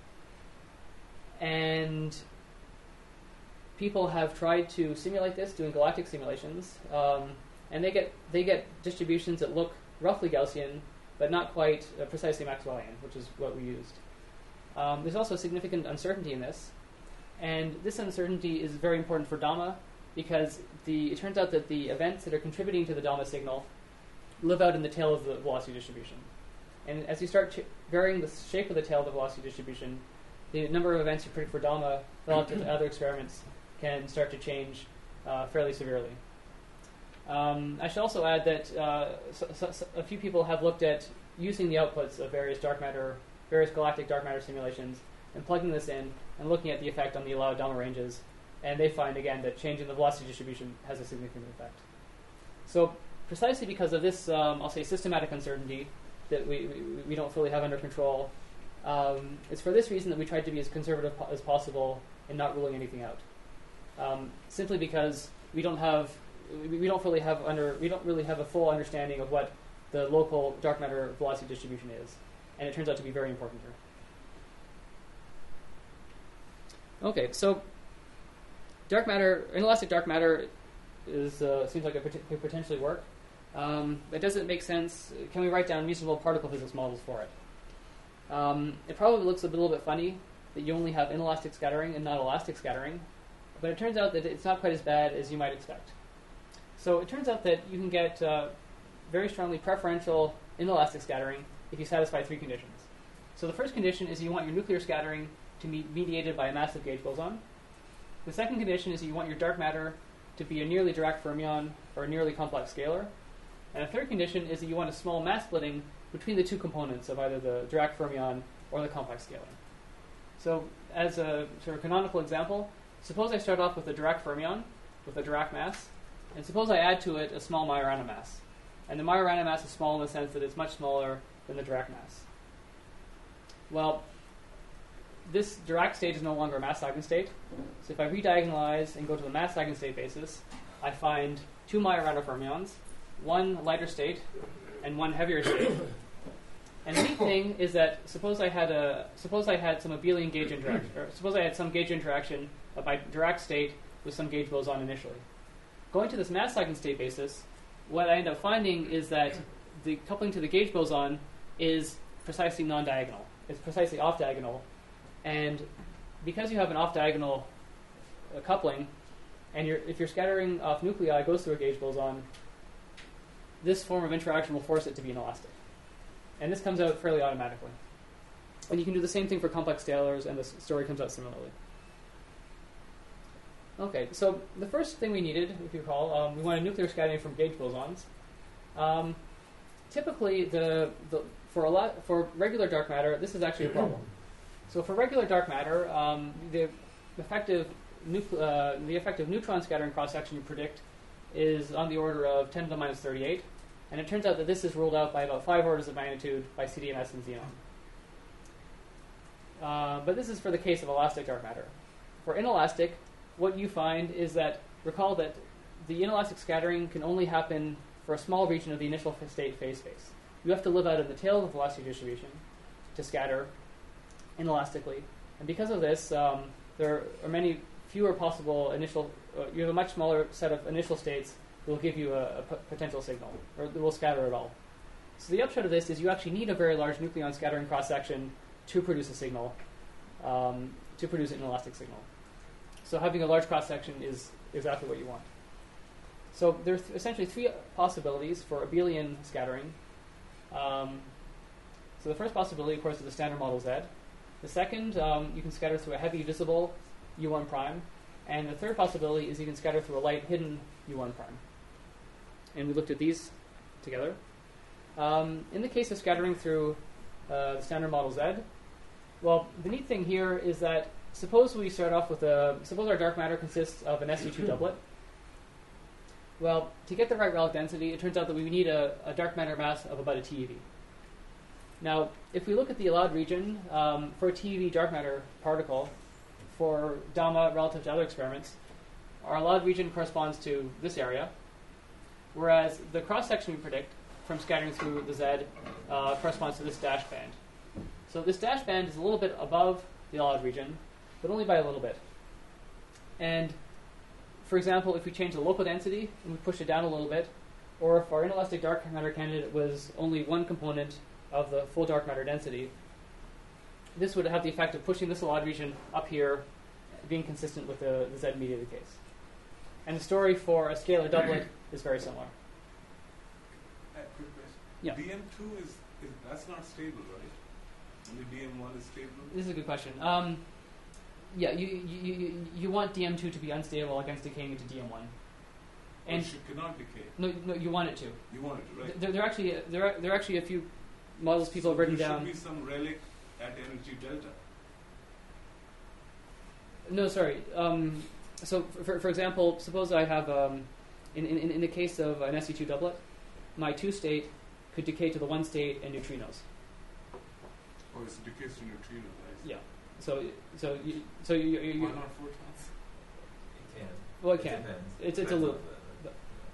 and people have tried to simulate this doing galactic simulations, um, and they get they get distributions that look roughly Gaussian, but not quite uh, precisely Maxwellian, which is what we used. Um, there's also significant uncertainty in this, and this uncertainty is very important for Dama because the, it turns out that the events that are contributing to the Dama signal live out in the tail of the velocity distribution. And as you start ch- varying the shape of the tail of the velocity distribution, the number of events you predict for Dama relative to other experiments can start to change uh, fairly severely. Um, I should also add that uh, so, so, so a few people have looked at using the outputs of various dark matter various galactic dark matter simulations and plugging this in and looking at the effect on the allowed Dama ranges, and they find again that changing the velocity distribution has a significant effect. So precisely because of this, um, I'll say systematic uncertainty that we, we, we don't fully have under control, um, it's for this reason that we tried to be as conservative po- as possible in not ruling anything out. Um, simply because we don't have we, we don't really have under we don't really have a full understanding of what the local dark matter velocity distribution is, and it turns out to be very important here. Okay, so dark matter, inelastic dark matter, is uh, seems like it pot- could potentially work. Um, it doesn't make sense. Can we write down reasonable particle physics models for it? Um, it probably looks a little bit funny that you only have inelastic scattering and not elastic scattering, but it turns out that it's not quite as bad as you might expect. So it turns out that you can get uh, very strongly preferential inelastic scattering if you satisfy three conditions. So the first condition is you want your nuclear scattering to be mediated by a massive gauge boson. The second condition is you want your dark matter to be a nearly Dirac fermion or a nearly complex scalar. And the third condition is that you want a small mass splitting between the two components of either the Dirac fermion or the complex scalar. So as a sort of canonical example, suppose I start off with a Dirac fermion with a Dirac mass, and suppose I add to it a small Majorana mass. And the Majorana mass is small in the sense that it's much smaller than the Dirac mass. Well, this Dirac state is no longer a mass eigenstate. So if I rediagonalize and go to the mass eigenstate basis, I find two Majorana fermions, one lighter state and one heavier state. And the neat thing is that suppose I had a suppose I had some abelian gauge interaction, or suppose I had some gauge interaction of my Dirac state with some gauge boson initially. Going to this mass eigenstate basis, what I end up finding is that the coupling to the gauge boson is precisely non-diagonal. It's precisely off-diagonal. And because you have an off-diagonal uh, coupling, and you're, if you're scattering off nuclei goes through a gauge boson, this form of interaction will force it to be inelastic. And this comes out fairly automatically. And you can do the same thing for complex scalars, and the story comes out similarly. Okay, so the first thing we needed, if you recall, um, we wanted nuclear scattering from gauge bosons. Um, typically, the, the for a lot for regular dark matter, this is actually a problem. So for regular dark matter, um, the effective nucle- uh, the effective neutron scattering cross section you predict is on the order of ten to the minus thirty-eight, and it turns out that this is ruled out by about five orders of magnitude by C D M S and xenon. Uh, but this is for the case of elastic dark matter. For inelastic, what you find is that, recall that the inelastic scattering can only happen for a small region of the initial state phase space. You have to live out in the tail of the velocity distribution to scatter inelastically. And because of this, um, there are many fewer possible initial, uh, you have a much smaller set of initial states that will give you a, a p- potential signal, or that will scatter at all. So the upshot of this is you actually need a very large nucleon scattering cross-section to produce a signal, um, to produce an inelastic signal. So having a large cross-section is exactly what you want. So there's essentially three possibilities for abelian scattering. Um, so the first possibility, of course, is the standard model Z. The second, um, you can scatter through a heavy visible U one prime. And the third possibility is you can scatter through a light hidden U one prime. And we looked at these together. Um, in the case of scattering through uh, the standard model Z, well, the neat thing here is that suppose we start off with a, suppose our dark matter consists of an S U two doublet. Well, to get the right relic density, it turns out that we need a, a dark matter mass of about a TeV. Now, if we look at the allowed region um, for a TeV dark matter particle for Dama relative to other experiments, our allowed region corresponds to this area, whereas the cross-section we predict from scattering through the Z uh, corresponds to this dashed band. So this dashed band is a little bit above the allowed region, but only by a little bit. And for example, if we change the local density and we push it down a little bit, or if our inelastic dark matter candidate was only one component of the full dark matter density, this would have the effect of pushing this allowed region up here, being consistent with the, the Z-mediated case. And the story for a scalar doublet is very similar. Uh, quick question. Yeah. D M two is, is that's not stable, right? Only D M one is stable. This is a good question. Um, yeah, you, you you you want D M two to be unstable against decaying into D M one. And And it cannot decay. no, no, you want it to. You want it to, right? There, there are actually there are, there are actually a few models people so have written there down. should be some relic at energy delta. No, sorry. Um, so, for for example, suppose I have um, in, in in the case of an S U two doublet, my two state could decay to the one state and neutrinos. Or it's decays to neutrino, right? Yeah. So so you, so you, you, you Why not photons? It can. well it can. depends. It's it's a Depends loop. on the-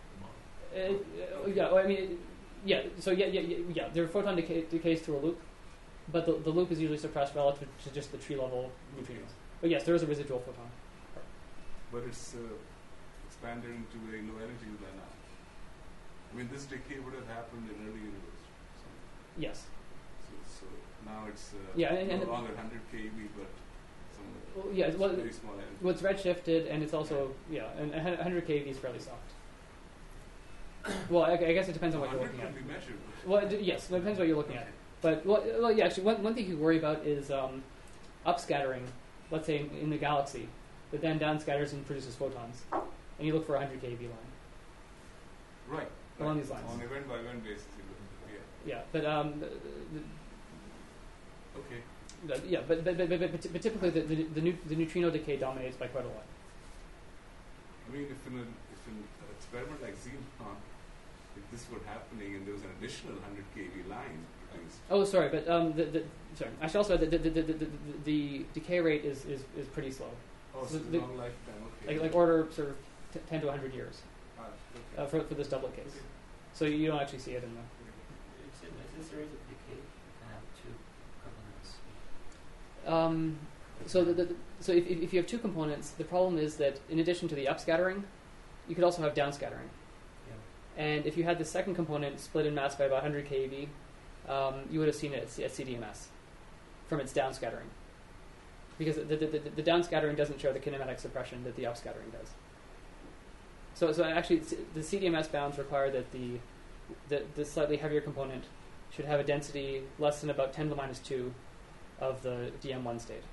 uh, yeah, well, I mean, it- yeah. So yeah, yeah, yeah. yeah the photon decay, decays through a loop, but the, the loop is usually suppressed relative to just the tree level neutrinos. But yes, there is a residual photon. But it's uh, expanded into a low energy by now. I mean, this decay would have happened in early universe. So, Yes. so, so now it's uh, Yeah, and- no and- longer one hundred keV, but somewhere Well, yeah. Well, very small energy. well, it's redshifted, and it's also yeah, and one hundred keV is fairly soft. Well, I, I guess it depends on what you're one looking hundred at. can be measured. Well, it d- yes, it depends what you're looking at. But well, well yeah, actually, one, one thing you worry about is um, upscattering. Let's say in, in the galaxy, that then downscatters and produces photons, and you look for a one hundred keV line. Right. Along right. these lines. On event by event basis, you look at it. Yeah, but um, the, Yeah. Okay. the, the, yeah, but but, but, but, but, but typically the the, the, neut- the neutrino decay dominates by quite a lot. I mean, if in, a, if in an experiment like Xenon, if this were happening and there was an additional one hundred keV line produced, Oh, sorry, but um, the, the sorry, I should also add that the, the, the, the, the, the decay rate is, is, is pretty slow, oh, So so the- long lifetime, okay. like like order sort of t- ten to one hundred years Ah, okay. uh, for for this doublet case. So you don't actually see it in the. Is, it, is this rate of decay can have two components? Um, so the, the, so if, if if you have two components, the problem is that in addition to the upscattering, you could also have downscattering. Yeah. And if you had the second component split in mass by about one hundred keV, um, you would have seen it at C D M S from its downscattering. Because the, the, the, the downscattering doesn't show the kinematic suppression that the upscattering does. So, so actually, it's- the C D M S bounds require that the, the the slightly heavier component should have a density less than about ten to the minus two of the D M one state.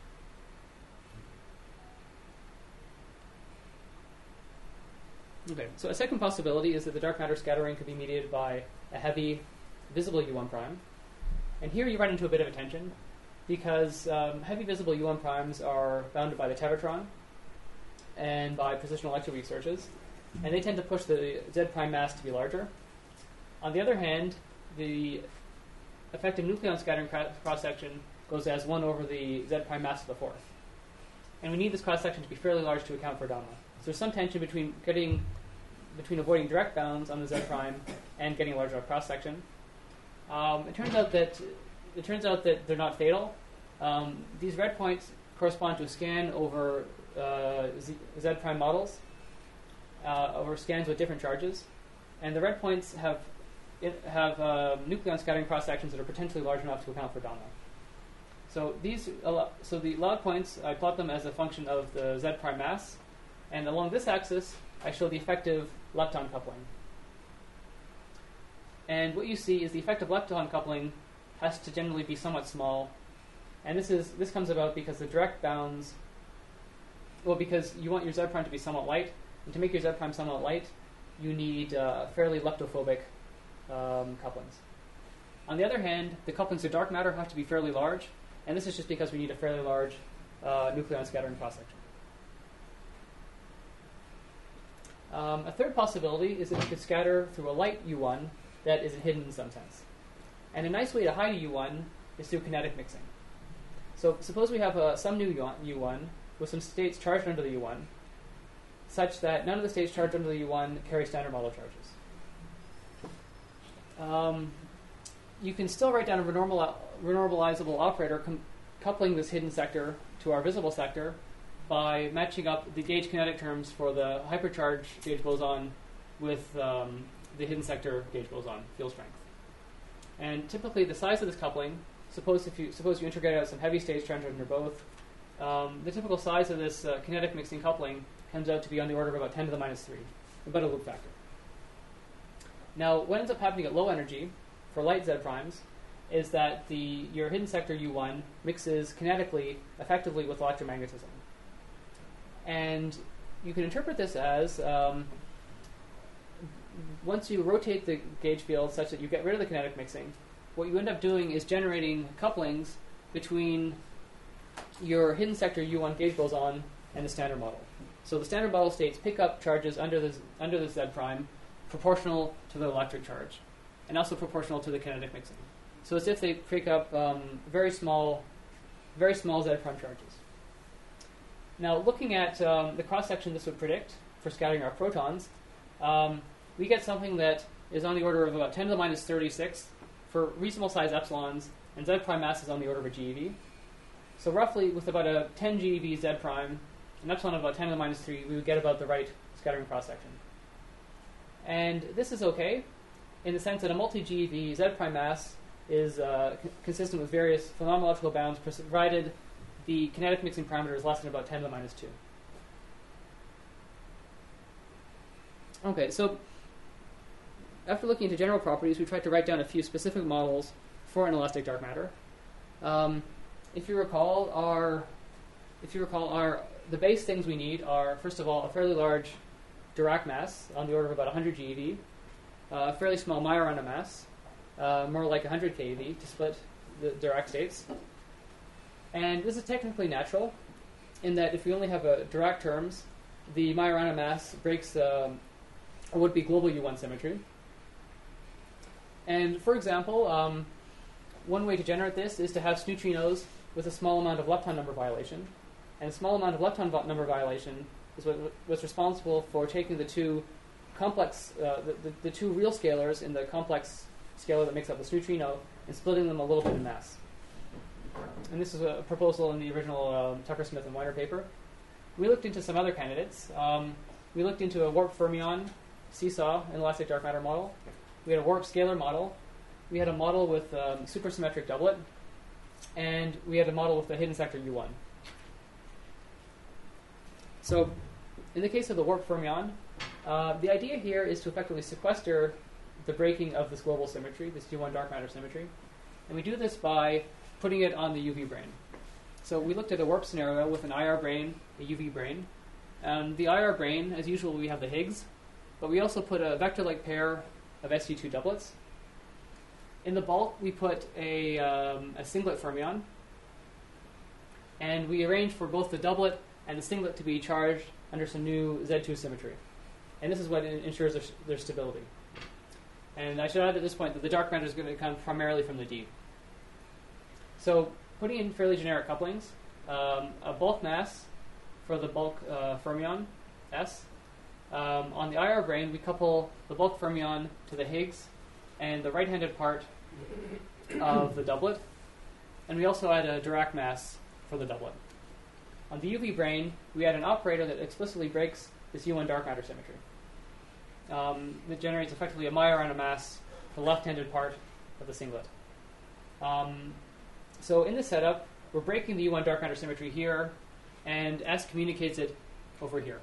Okay, so a second possibility is that the dark matter scattering could be mediated by a heavy visible U one prime. And here you run into a bit of a tension, because um, heavy visible U one primes are bounded by the tevotron and by precision electroweak searches, and they tend to push the Z prime mass to be larger. On the other hand, the effective nucleon scattering cra- cross-section goes as one over the Z prime mass of the fourth. And we need this cross-section to be fairly large to account for Dhamma. So there's some tension between getting between avoiding direct bounds on the Z prime and getting a larger cross-section. Um, it turns out that it turns out that they're not fatal. Um, these red points correspond to a scan over uh, Z, Z prime models, uh, over scans with different charges, and the red points have it, have uh, nucleon scattering cross sections that are potentially large enough to account for Dhamma. So these allow, so the log points, I plot them as a function of the Z prime mass, and along this axis I show the effective lepton coupling. And what you see is the effective lepton coupling has to generally be somewhat small, and this is this comes about because the direct bounds, well, because you want your Z prime to be somewhat light, and to make your Z prime somewhat light, you need uh, fairly leptophobic um, couplings. On the other hand, the couplings of dark matter have to be fairly large, and this is just because we need a fairly large uh, nucleon scattering cross-section. Um, a third possibility is that you could scatter through a light U one that is hidden in some sense. And a nice way to hide a U one is through kinetic mixing. So suppose we have uh, some new U one with some states charged under the U one, such that none of the states charged under the U one carry standard model charges. Um, you can still write down a renormal, renormalizable operator com- coupling this hidden sector to our visible sector by matching up the gauge kinetic terms for the hypercharge gauge boson with um, the hidden sector gauge boson field strength. And typically, the size of this coupling, suppose if you suppose you integrate out some heavy states charged under both, um, the typical size of this uh, kinetic mixing coupling comes out to be on the order of about ten to the minus three, about a loop factor. Now, what ends up happening at low energy for light Z primes is that the your hidden sector U one mixes kinetically effectively with electromagnetism. And you can interpret this as um, once you rotate the gauge field such that you get rid of the kinetic mixing, what you end up doing is generating couplings between your hidden sector U one gauge boson and the standard model. So the standard model states pick up charges under the under the Z prime proportional to the electric charge, and also proportional to the kinetic mixing. So it's if they pick up um, very small, very small Z prime charges. Now, looking at um, the cross section this would predict for scattering our protons, um, we get something that is on the order of about ten to the minus thirty-six for reasonable size epsilons, and Z prime mass is on the order of a GeV. So roughly, with about a ten GeV Z prime, an epsilon of about ten to the minus three, we would get about the right scattering cross-section. And this is okay, in the sense that a multi-GeV Z prime mass is uh, c- consistent with various phenomenological bounds, provided the kinetic mixing parameter is less than about ten to the minus two. Okay, so after looking into general properties, we tried to write down a few specific models for inelastic dark matter. Um, if you recall, our if you recall, our the base things we need are, first of all, a fairly large Dirac mass on the order of about one hundred GeV, uh, a fairly small Majorana mass, uh, more like one hundred keV to split the Dirac states. And this is technically natural, in that if we only have a Dirac terms, the Majorana mass breaks um, a would-be global U one symmetry. And for example, um, one way to generate this is to have neutrinos with a small amount of lepton number violation. And a small amount of lepton vo- number violation is what was responsible for taking the two complex, uh, the, the, the two real scalars in the complex scalar that makes up this neutrino and splitting them a little bit in mass. And this is a proposal in the original um, Tucker, Smith, and Weiner paper. We looked into some other candidates. Um, we looked into a warp fermion seesaw inelastic dark matter model. We had a warp scalar model. We had a model with um, supersymmetric doublet. And we had a model with a hidden sector U one. So in the case of the warp fermion, uh, the idea here is to effectively sequester the breaking of this global symmetry, this U one dark matter symmetry. And we do this by putting it on the U V brane. So we looked at a warp scenario with an I R brane, a U V brane. And the I R brane, as usual, we have the Higgs, but we also put a vector-like pair of S U two doublets. In the bulk, we put a, um, a singlet fermion, and we arrange for both the doublet and the singlet to be charged under some new Z two symmetry. And this is what ensures their, their stability. And I should add at this point that the dark matter is going to come primarily from the D. So putting in fairly generic couplings, um, a bulk mass for the bulk uh, fermion, S. Um, on the I R brane, we couple the bulk fermion to the Higgs and the right-handed part of the doublet. And we also add a Dirac mass for the doublet. On the U V brane, we add an operator that explicitly breaks this U one dark matter symmetry. Um, it generates effectively a Majorana mass for the left-handed part of the singlet. Um, so in this setup, we're breaking the U one dark matter symmetry here, and S communicates it over here.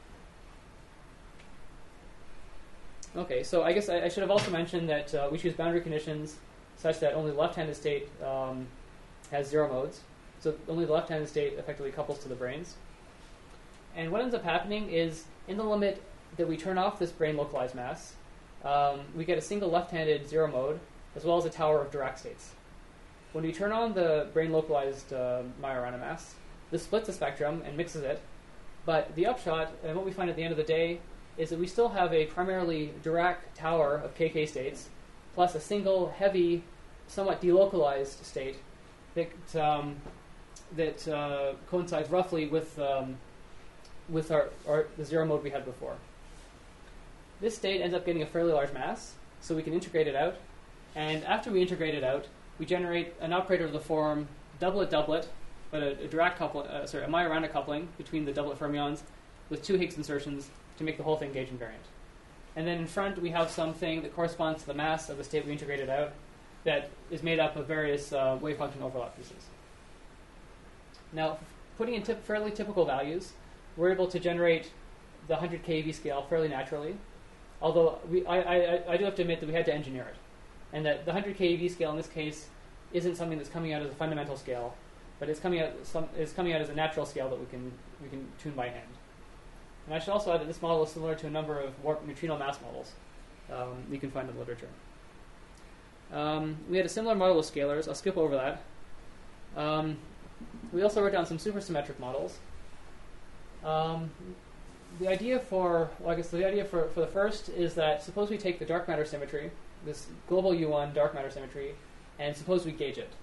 Okay, so I guess I, I should have also mentioned that uh, we choose boundary conditions such that only the left-handed state um, has zero modes. So only the left-handed state effectively couples to the branes. And what ends up happening is, in the limit that we turn off this brane localized mass, um, we get a single left-handed zero mode, as well as a tower of Dirac states. When we turn on the brane localized uh, Majorana mass, this splits the spectrum and mixes it. But the upshot, and what we find at the end of the day, is that we still have a primarily Dirac tower of K K states, plus a single heavy, somewhat delocalized state that um, that uh, coincides roughly with um, with our, our the zero mode we had before. This state ends up getting a fairly large mass, so we can integrate it out. And after we integrate it out, we generate an operator of the form doublet doublet, but a, a Dirac couple, uh, sorry, a Majorana coupling between the doublet fermions with two Higgs insertions to make the whole thing gauge invariant. And then in front, we have something that corresponds to the mass of the state we integrated out that is made up of various uh, wave function overlap pieces. Now, putting in tip, fairly typical values, we're able to generate the one hundred keV scale fairly naturally, although we, I, I, I do have to admit that we had to engineer it, and that the one hundred keV scale in this case isn't something that's coming out as a fundamental scale, but it's coming out, some, it's coming out as a natural scale that we can, we can tune by hand. And I should also add that this model is similar to a number of warp neutrino mass models um, you can find in the literature. Um, we had a similar model of scalars. I'll skip over that. Um, we also wrote down some supersymmetric models. Um, the idea for, well, I guess the idea for, for the first is that suppose we take the dark matter symmetry, this global U one dark matter symmetry, and suppose we gauge it.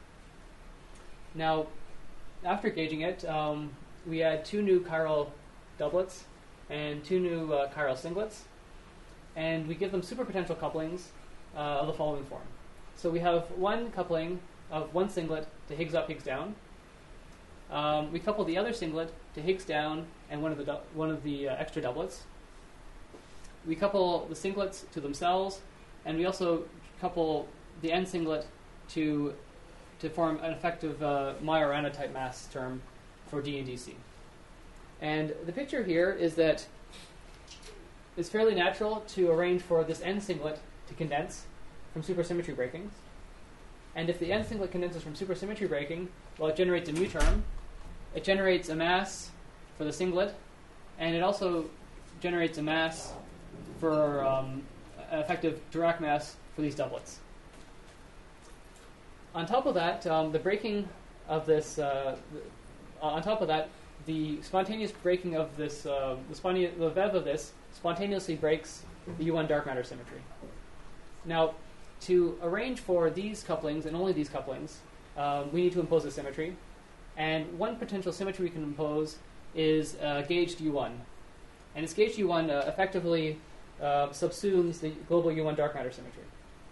Now, after gauging it, um, we add two new chiral doublets and two new uh, chiral singlets. and we give them superpotential couplings uh, of the following form. So we have one coupling of one singlet to Higgs up, Higgs down. Um, we couple the other singlet to Higgs down and one of the du- one of the uh, extra doublets. We couple the singlets to themselves, and we also couple the end singlet to to form an effective uh, Majorana type mass term for D and D C. And the picture here is that it's fairly natural to arrange for this end singlet to condense from supersymmetry breakings. And if the end singlet condenses from supersymmetry breaking, well, it generates a mu term. It generates a mass for the singlet, and it also generates a mass for um, an effective Dirac mass for these doublets. On top of that, um, the breaking of this, uh, the, uh, on top of that, the spontaneous breaking of this, uh, the, spone- the V E V of this spontaneously breaks the U one dark matter symmetry. Now, to arrange for these couplings, and only these couplings, um, we need to impose a symmetry. And one potential symmetry we can impose is uh, gauged U one. And this gauged U one uh, effectively uh, subsumes the global U one dark matter symmetry.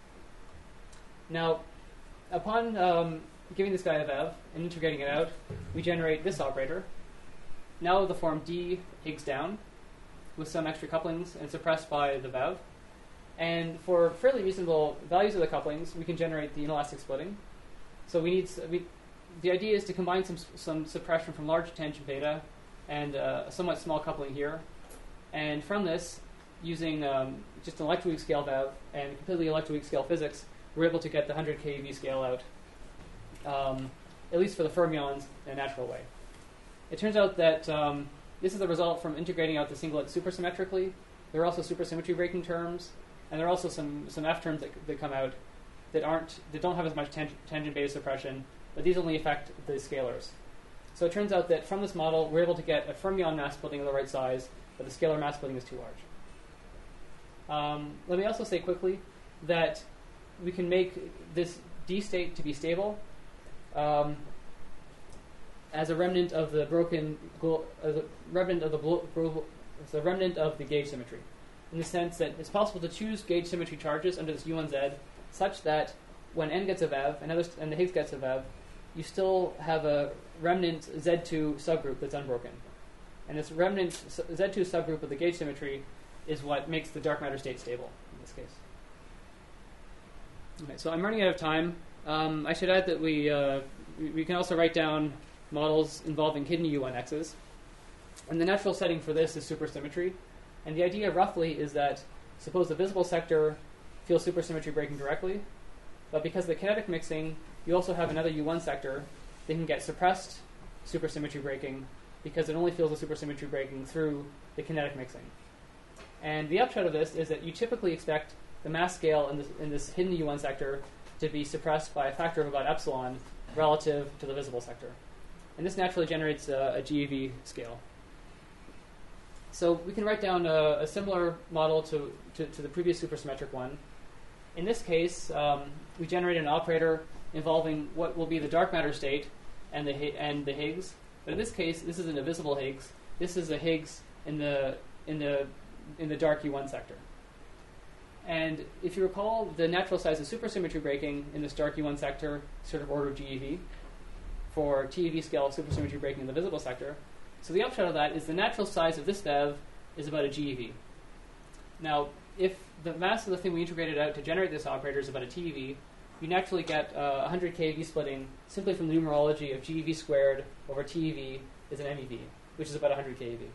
Now, upon um, giving this guy a V E V and integrating it out, we generate this operator, now of the form D Higgs down, with some extra couplings and suppressed by the V E V. And for fairly reasonable values of the couplings, we can generate the inelastic splitting. So we need we, the idea is to combine some some suppression from large tangent beta and uh, a somewhat small coupling here. And from this, using um, just an electroweak scale V E V and completely electroweak scale physics, we're able to get the one hundred keV scale out, um, at least for the fermions, in a natural way. It turns out that um, this is the result from integrating out the singlet supersymmetrically. There are also supersymmetry breaking terms, and there are also some, some F terms that, that come out that aren't that don't have as much tang- tangent beta suppression, but these only affect the scalars. So it turns out that from this model, we're able to get a fermion mass splitting of the right size, but the scalar mass splitting is too large. Um, let me also say quickly that we can make this D state to be stable um, as a remnant of the broken, glo- as a remnant of the blo- bro- as a remnant of the gauge symmetry, in the sense that it's possible to choose gauge symmetry charges under this U one Z such that when N gets a V E V and, others, and the Higgs gets a V E V, you still have a remnant Z two subgroup that's unbroken. And this remnant Z two subgroup of the gauge symmetry is what makes the dark matter state stable in this case. Okay, so I'm running out of time. Um, I should add that we, uh, we we can also write down models involving hidden U one X's. And the natural setting for this is supersymmetry. And the idea roughly is that suppose the visible sector feels supersymmetry breaking directly, but because of the kinetic mixing, you also have another U one sector that can get suppressed supersymmetry breaking because it only feels the supersymmetry breaking through the kinetic mixing. And the upshot of this is that you typically expect the mass scale in this, in this hidden U one sector to be suppressed by a factor of about epsilon relative to the visible sector. And this naturally generates a, a G E V scale. So we can write down a, a similar model to, to, to the previous supersymmetric one. In this case, um, we generate an operator involving what will be the dark matter state and the and the Higgs. But in this case, this is an invisible Higgs. This is a Higgs in the in the in the dark U one sector. And if you recall, the natural size of supersymmetry breaking in this dark U one sector sort of order G E V for T E V scale of supersymmetry breaking in the visible sector. So the upshot of that is the natural size of this V E V is about a G E V. Now, if the mass of the thing we integrated out to generate this operator is about a T E V, you naturally get uh, one hundred keV splitting simply from the numerology of G E V squared over T E V is an M E V, which is about one hundred keV.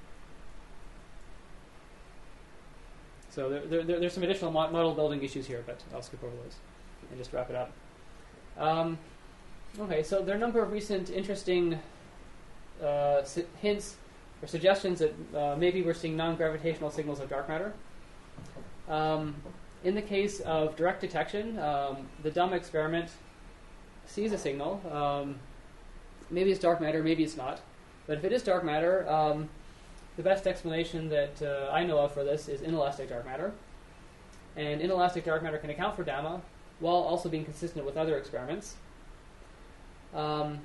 So there, there, there's some additional mo- model building issues here, but I'll skip over those and just wrap it up. Um, okay, so there are a number of recent interesting uh, si- hints or suggestions that uh, maybe we're seeing non-gravitational signals of dark matter. Um, in the case of direct detection, um, the dumb experiment sees a signal. Um, maybe it's dark matter, maybe it's not. But if it is dark matter, um, the best explanation that uh, I know of for this is inelastic dark matter. And inelastic dark matter can account for gamma while also being consistent with other experiments. Um,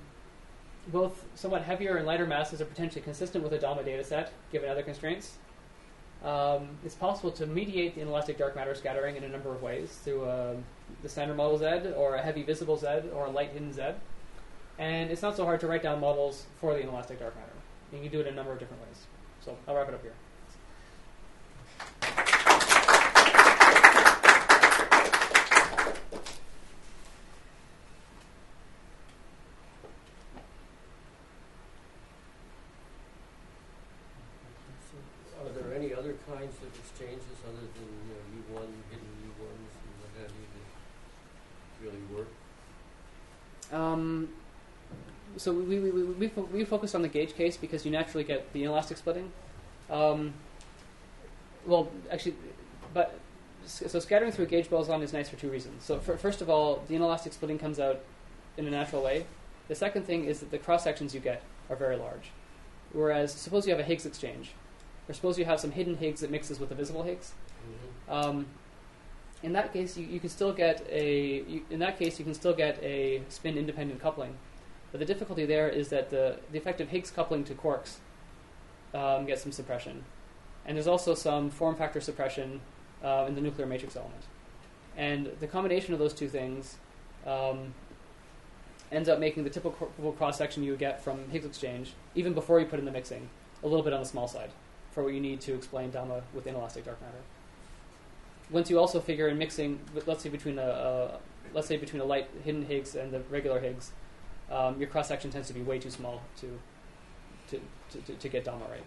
both somewhat heavier and lighter masses are potentially consistent with a Dalma data set, given other constraints. um, it's possible to mediate the inelastic dark matter scattering in a number of ways through uh, the standard model Z, or a heavy visible Z, or a light hidden Z. And it's not so hard to write down models for the inelastic dark matter. You can do it in a number of different ways. So I'll wrap it up here. Are there any other kinds of exchanges other than you know, U one, hidden U ones, and what have you that really work? Um, so we, we, we, we, fo- we focused on the gauge case because you naturally get the inelastic splitting. Um, well, actually, but so scattering through a gauge boson is nice for two reasons. So for, first of all, the inelastic splitting comes out in a natural way. The second thing is that the cross sections you get are very large. Whereas suppose you have a Higgs exchange, or suppose you have some hidden Higgs that mixes with the visible Higgs. Mm-hmm. Um, in that case, you, you can still get a. You, in that case, you can still get a spin-independent coupling, but the difficulty there is that the the effective Higgs coupling to quarks um, gets some suppression, and there's also some form factor suppression uh, in the nuclear matrix element, and the combination of those two things um, ends up making the typical cross section you would get from Higgs exchange, even before you put in the mixing, a little bit on the small side for what you need to explain Dhamma with inelastic dark matter. Once you also figure in mixing, let's say between a, a let's say between a light hidden Higgs and the regular Higgs, um, your cross section tends to be way too small to to, to, to, to get Dhamma right.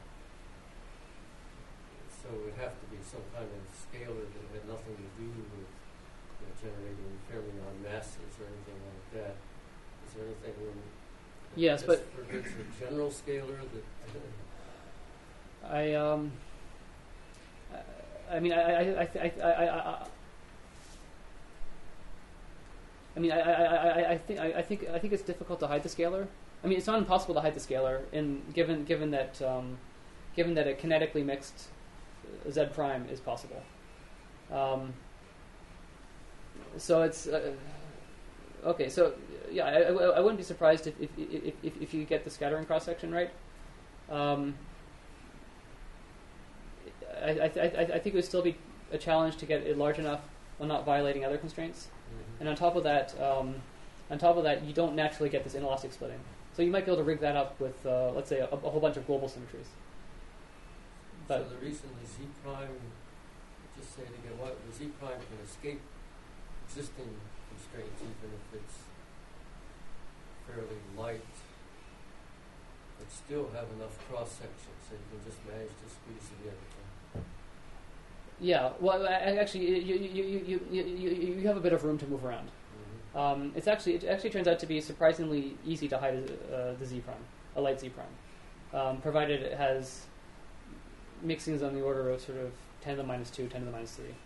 So it would have to be some kind of scalar that had nothing to do with you know, generating fermion masses or anything like that. Is there anything where Yes, just but forbids a general scalar that? I um. I mean, I, I, I, I, I, I, I mean, I, I, I, I think, I, I think, I think it's difficult to hide the scalar. I mean, it's not impossible to hide the scalar, in given, given that, um, given that a kinetically mixed Z prime is possible. Um, so it's uh, okay. So yeah, I, I, I wouldn't be surprised if if, if, if, if you get the scattering cross section right. Um, I, I, I, I think it would still be a challenge to get it large enough while not violating other constraints. Mm-hmm. And on top of that, um, on top of that, you don't naturally get this inelastic splitting. So you might be able to rig that up with, uh, let's say, a, a whole bunch of global symmetries. But so the reason the Z prime, just say it again, what the Z prime can escape existing constraints even if it's fairly light, but still have enough cross section so you can just manage to squeeze it in. yeah, well, I- actually, you, you, you, you, you, you have a bit of room to move around. Mm-hmm. Um, it's actually it actually turns out to be surprisingly easy to hide uh, the Z prime, a light Z prime, um, provided it has mixings on the order of sort of ten to the minus two, ten to the minus three.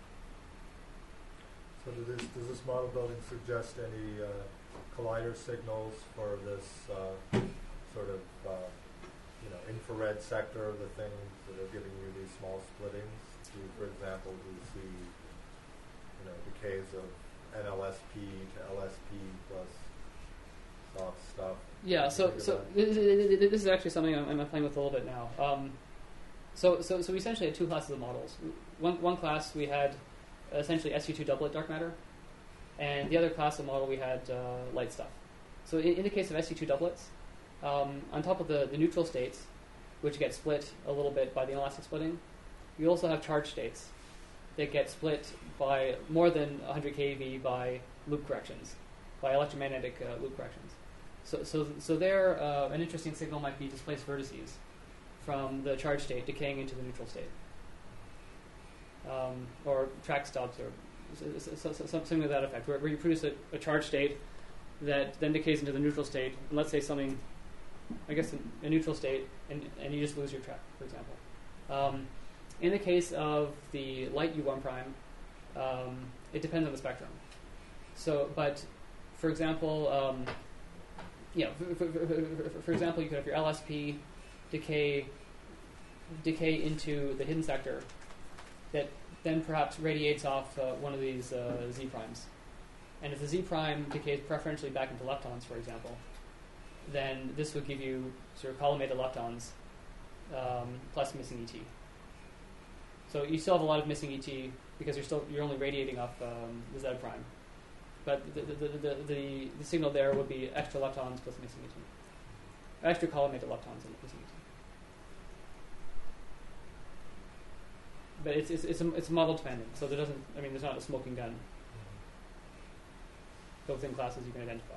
So does this, does this model building suggest any uh, collider signals for this uh, sort of uh, you know infrared sector of the things that are giving you these small splittings? Do you, for example, do you see you know decays of N L S P to L S P plus soft stuff? Yeah, so Think so about- this, this is actually something I'm, I'm playing with a little bit now. Um, so so so we essentially had two classes of models. One one class we had essentially S U two doublet dark matter, and the other class of model we had uh, light stuff. So in, in the case of S U two doublets, um, on top of the, the neutral states, which get split a little bit by the inelastic splitting, you also have charge states that get split by more than one hundred keV by loop corrections, by electromagnetic uh, loop corrections. So, so, so there, uh, an interesting signal might be displaced vertices from the charge state decaying into the neutral state, um, or track stubs, or so, so, so, something to that effect, where, where you produce a, a charge state that then decays into the neutral state, and let's say something, I guess, a, a neutral state, and, and you just lose your track, for example. Um, in the case of the light U one prime, um, it depends on the spectrum. So, but for example, um, yeah, for, for, for, for example, you could have your L S P decay decay into the hidden sector that then perhaps radiates off uh, one of these uh, Z primes. And if the Z prime decays preferentially back into leptons, for example, then this would give you sort of collimated leptons um, plus missing E T. So you still have a lot of missing E T because you're still you're only radiating off um, the Z prime. But the the, the, the, the the signal there would be extra leptons plus missing E T. Extra collimated leptons and missing E T. But it's it's it's, a, it's model dependent, so there doesn't. I mean, there's not a smoking gun. Built in classes you can identify.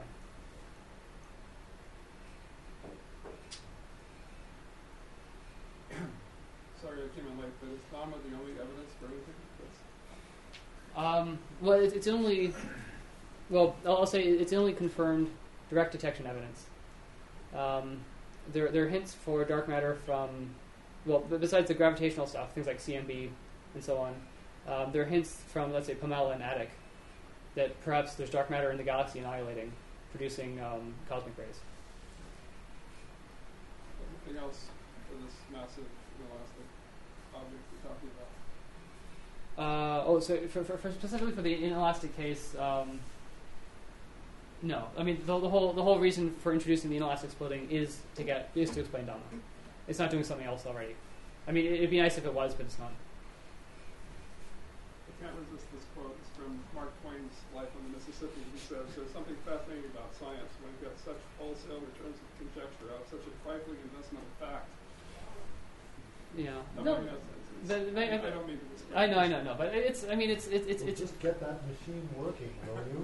Sorry, I came in late, but is Dharma the only evidence for anything? That's Um, well, it, it's only, well, I'll, I'll say it's only confirmed direct detection evidence. Um, there, there are hints for dark matter from, well, b- besides the gravitational stuff, things like C M B and so on. Um, there are hints from, let's say, Pamela and Attic that perhaps there's dark matter in the galaxy annihilating, producing um, cosmic rays. anything else for this massive inelastic object we're talking about? Uh, oh, so for, for, for specifically for the inelastic case, um, no. I mean, the, the whole the whole reason for introducing the inelastic splitting is to get is to explain Dhamma. It's not doing something else already. I mean, it'd be nice if it was, but it's not. I can't resist this quote. It's from Mark Twain's Life on the Mississippi. He says, "There's something fascinating about science when you get such wholesale returns of conjecture out of such a trifling investment of fact." Yeah. No, No, I, mean, that's- it's- but- but- I, I don't mean to discourage I know, I it. know, no, but it's. I mean, it's it's it's Well, it's. just get that machine working, will you?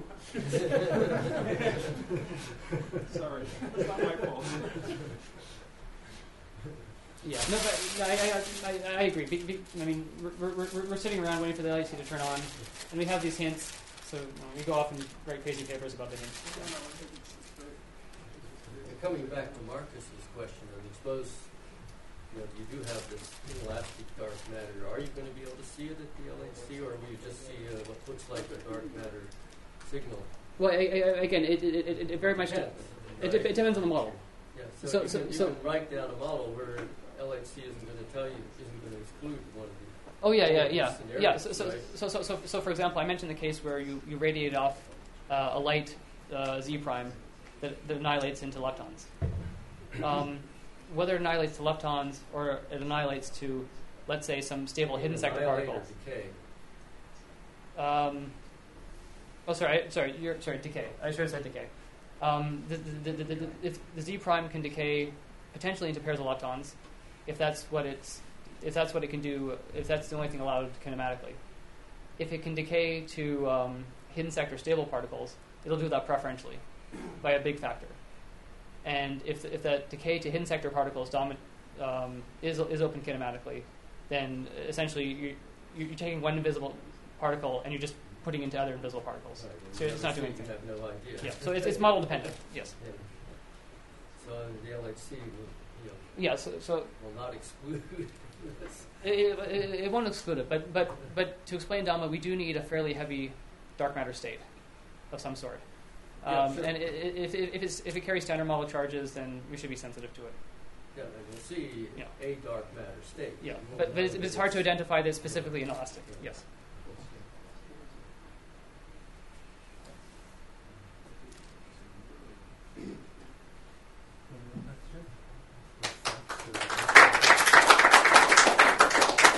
Sorry, it's not my fault. Yeah, no, but no, I, I, I, I agree. Be, be, I mean, we're, we're, we're, we're sitting around waiting for the L H C to turn on, and we have these hints, so you know, we go off and write crazy papers about the hints. No, no, I think it's, it's great. And coming back to Marcus's question, I mean, suppose you know you do have this inelastic dark matter. Are you going to be able to see it at the L H C, or will you just see uh, what looks like a dark matter signal? Well, I, I, again, it, it, it, it very much Depends, it, right? it depends on the model. Yeah, so, So- you, so- can, you so- can write down a model where L H C isn't going to tell you, isn't going to exclude one of the. Oh yeah, yeah, all of yeah, these scenarios, yeah. So, so, right? so, so, so, so, for example, I mentioned the case where you, you radiate off uh, a light uh, Z prime that, that annihilates into leptons. Um, whether it annihilates to leptons or it annihilates to, let's say, some stable hidden sector Annihilate or particles. decay. Um, oh, sorry, I, sorry, you're sorry. Decay. I should have said decay. Um, the, the, the, the, the, if the Z prime can decay potentially into pairs of leptons, if that's what it's, if that's what it can do, if that's the only thing allowed kinematically. If it can decay to um, hidden sector stable particles, it'll do that preferentially by a big factor. And if if that decay to hidden sector particles domin- um, is is open kinematically, then essentially you you're taking one invisible particle and you're just putting into other invisible particles. Right, So and it's not the doing other anything. thing, You have no idea. Yeah. So it's, it's model dependent. Yes. Yeah. So the L H C will, you know, Yeah. So so will not exclude this. it, it, it won't exclude it, but but but to explain Dhamma, we do need a fairly heavy dark matter state of some sort. Yeah, Um, sure. And i- i- if if if, it's, if it carries standard model charges, then we should be sensitive to it. Yeah, and we'll see Yeah. a dark matter state. Yeah. We won't But but know it's, that it's hard to it's- identify this specifically inelastic. Yes.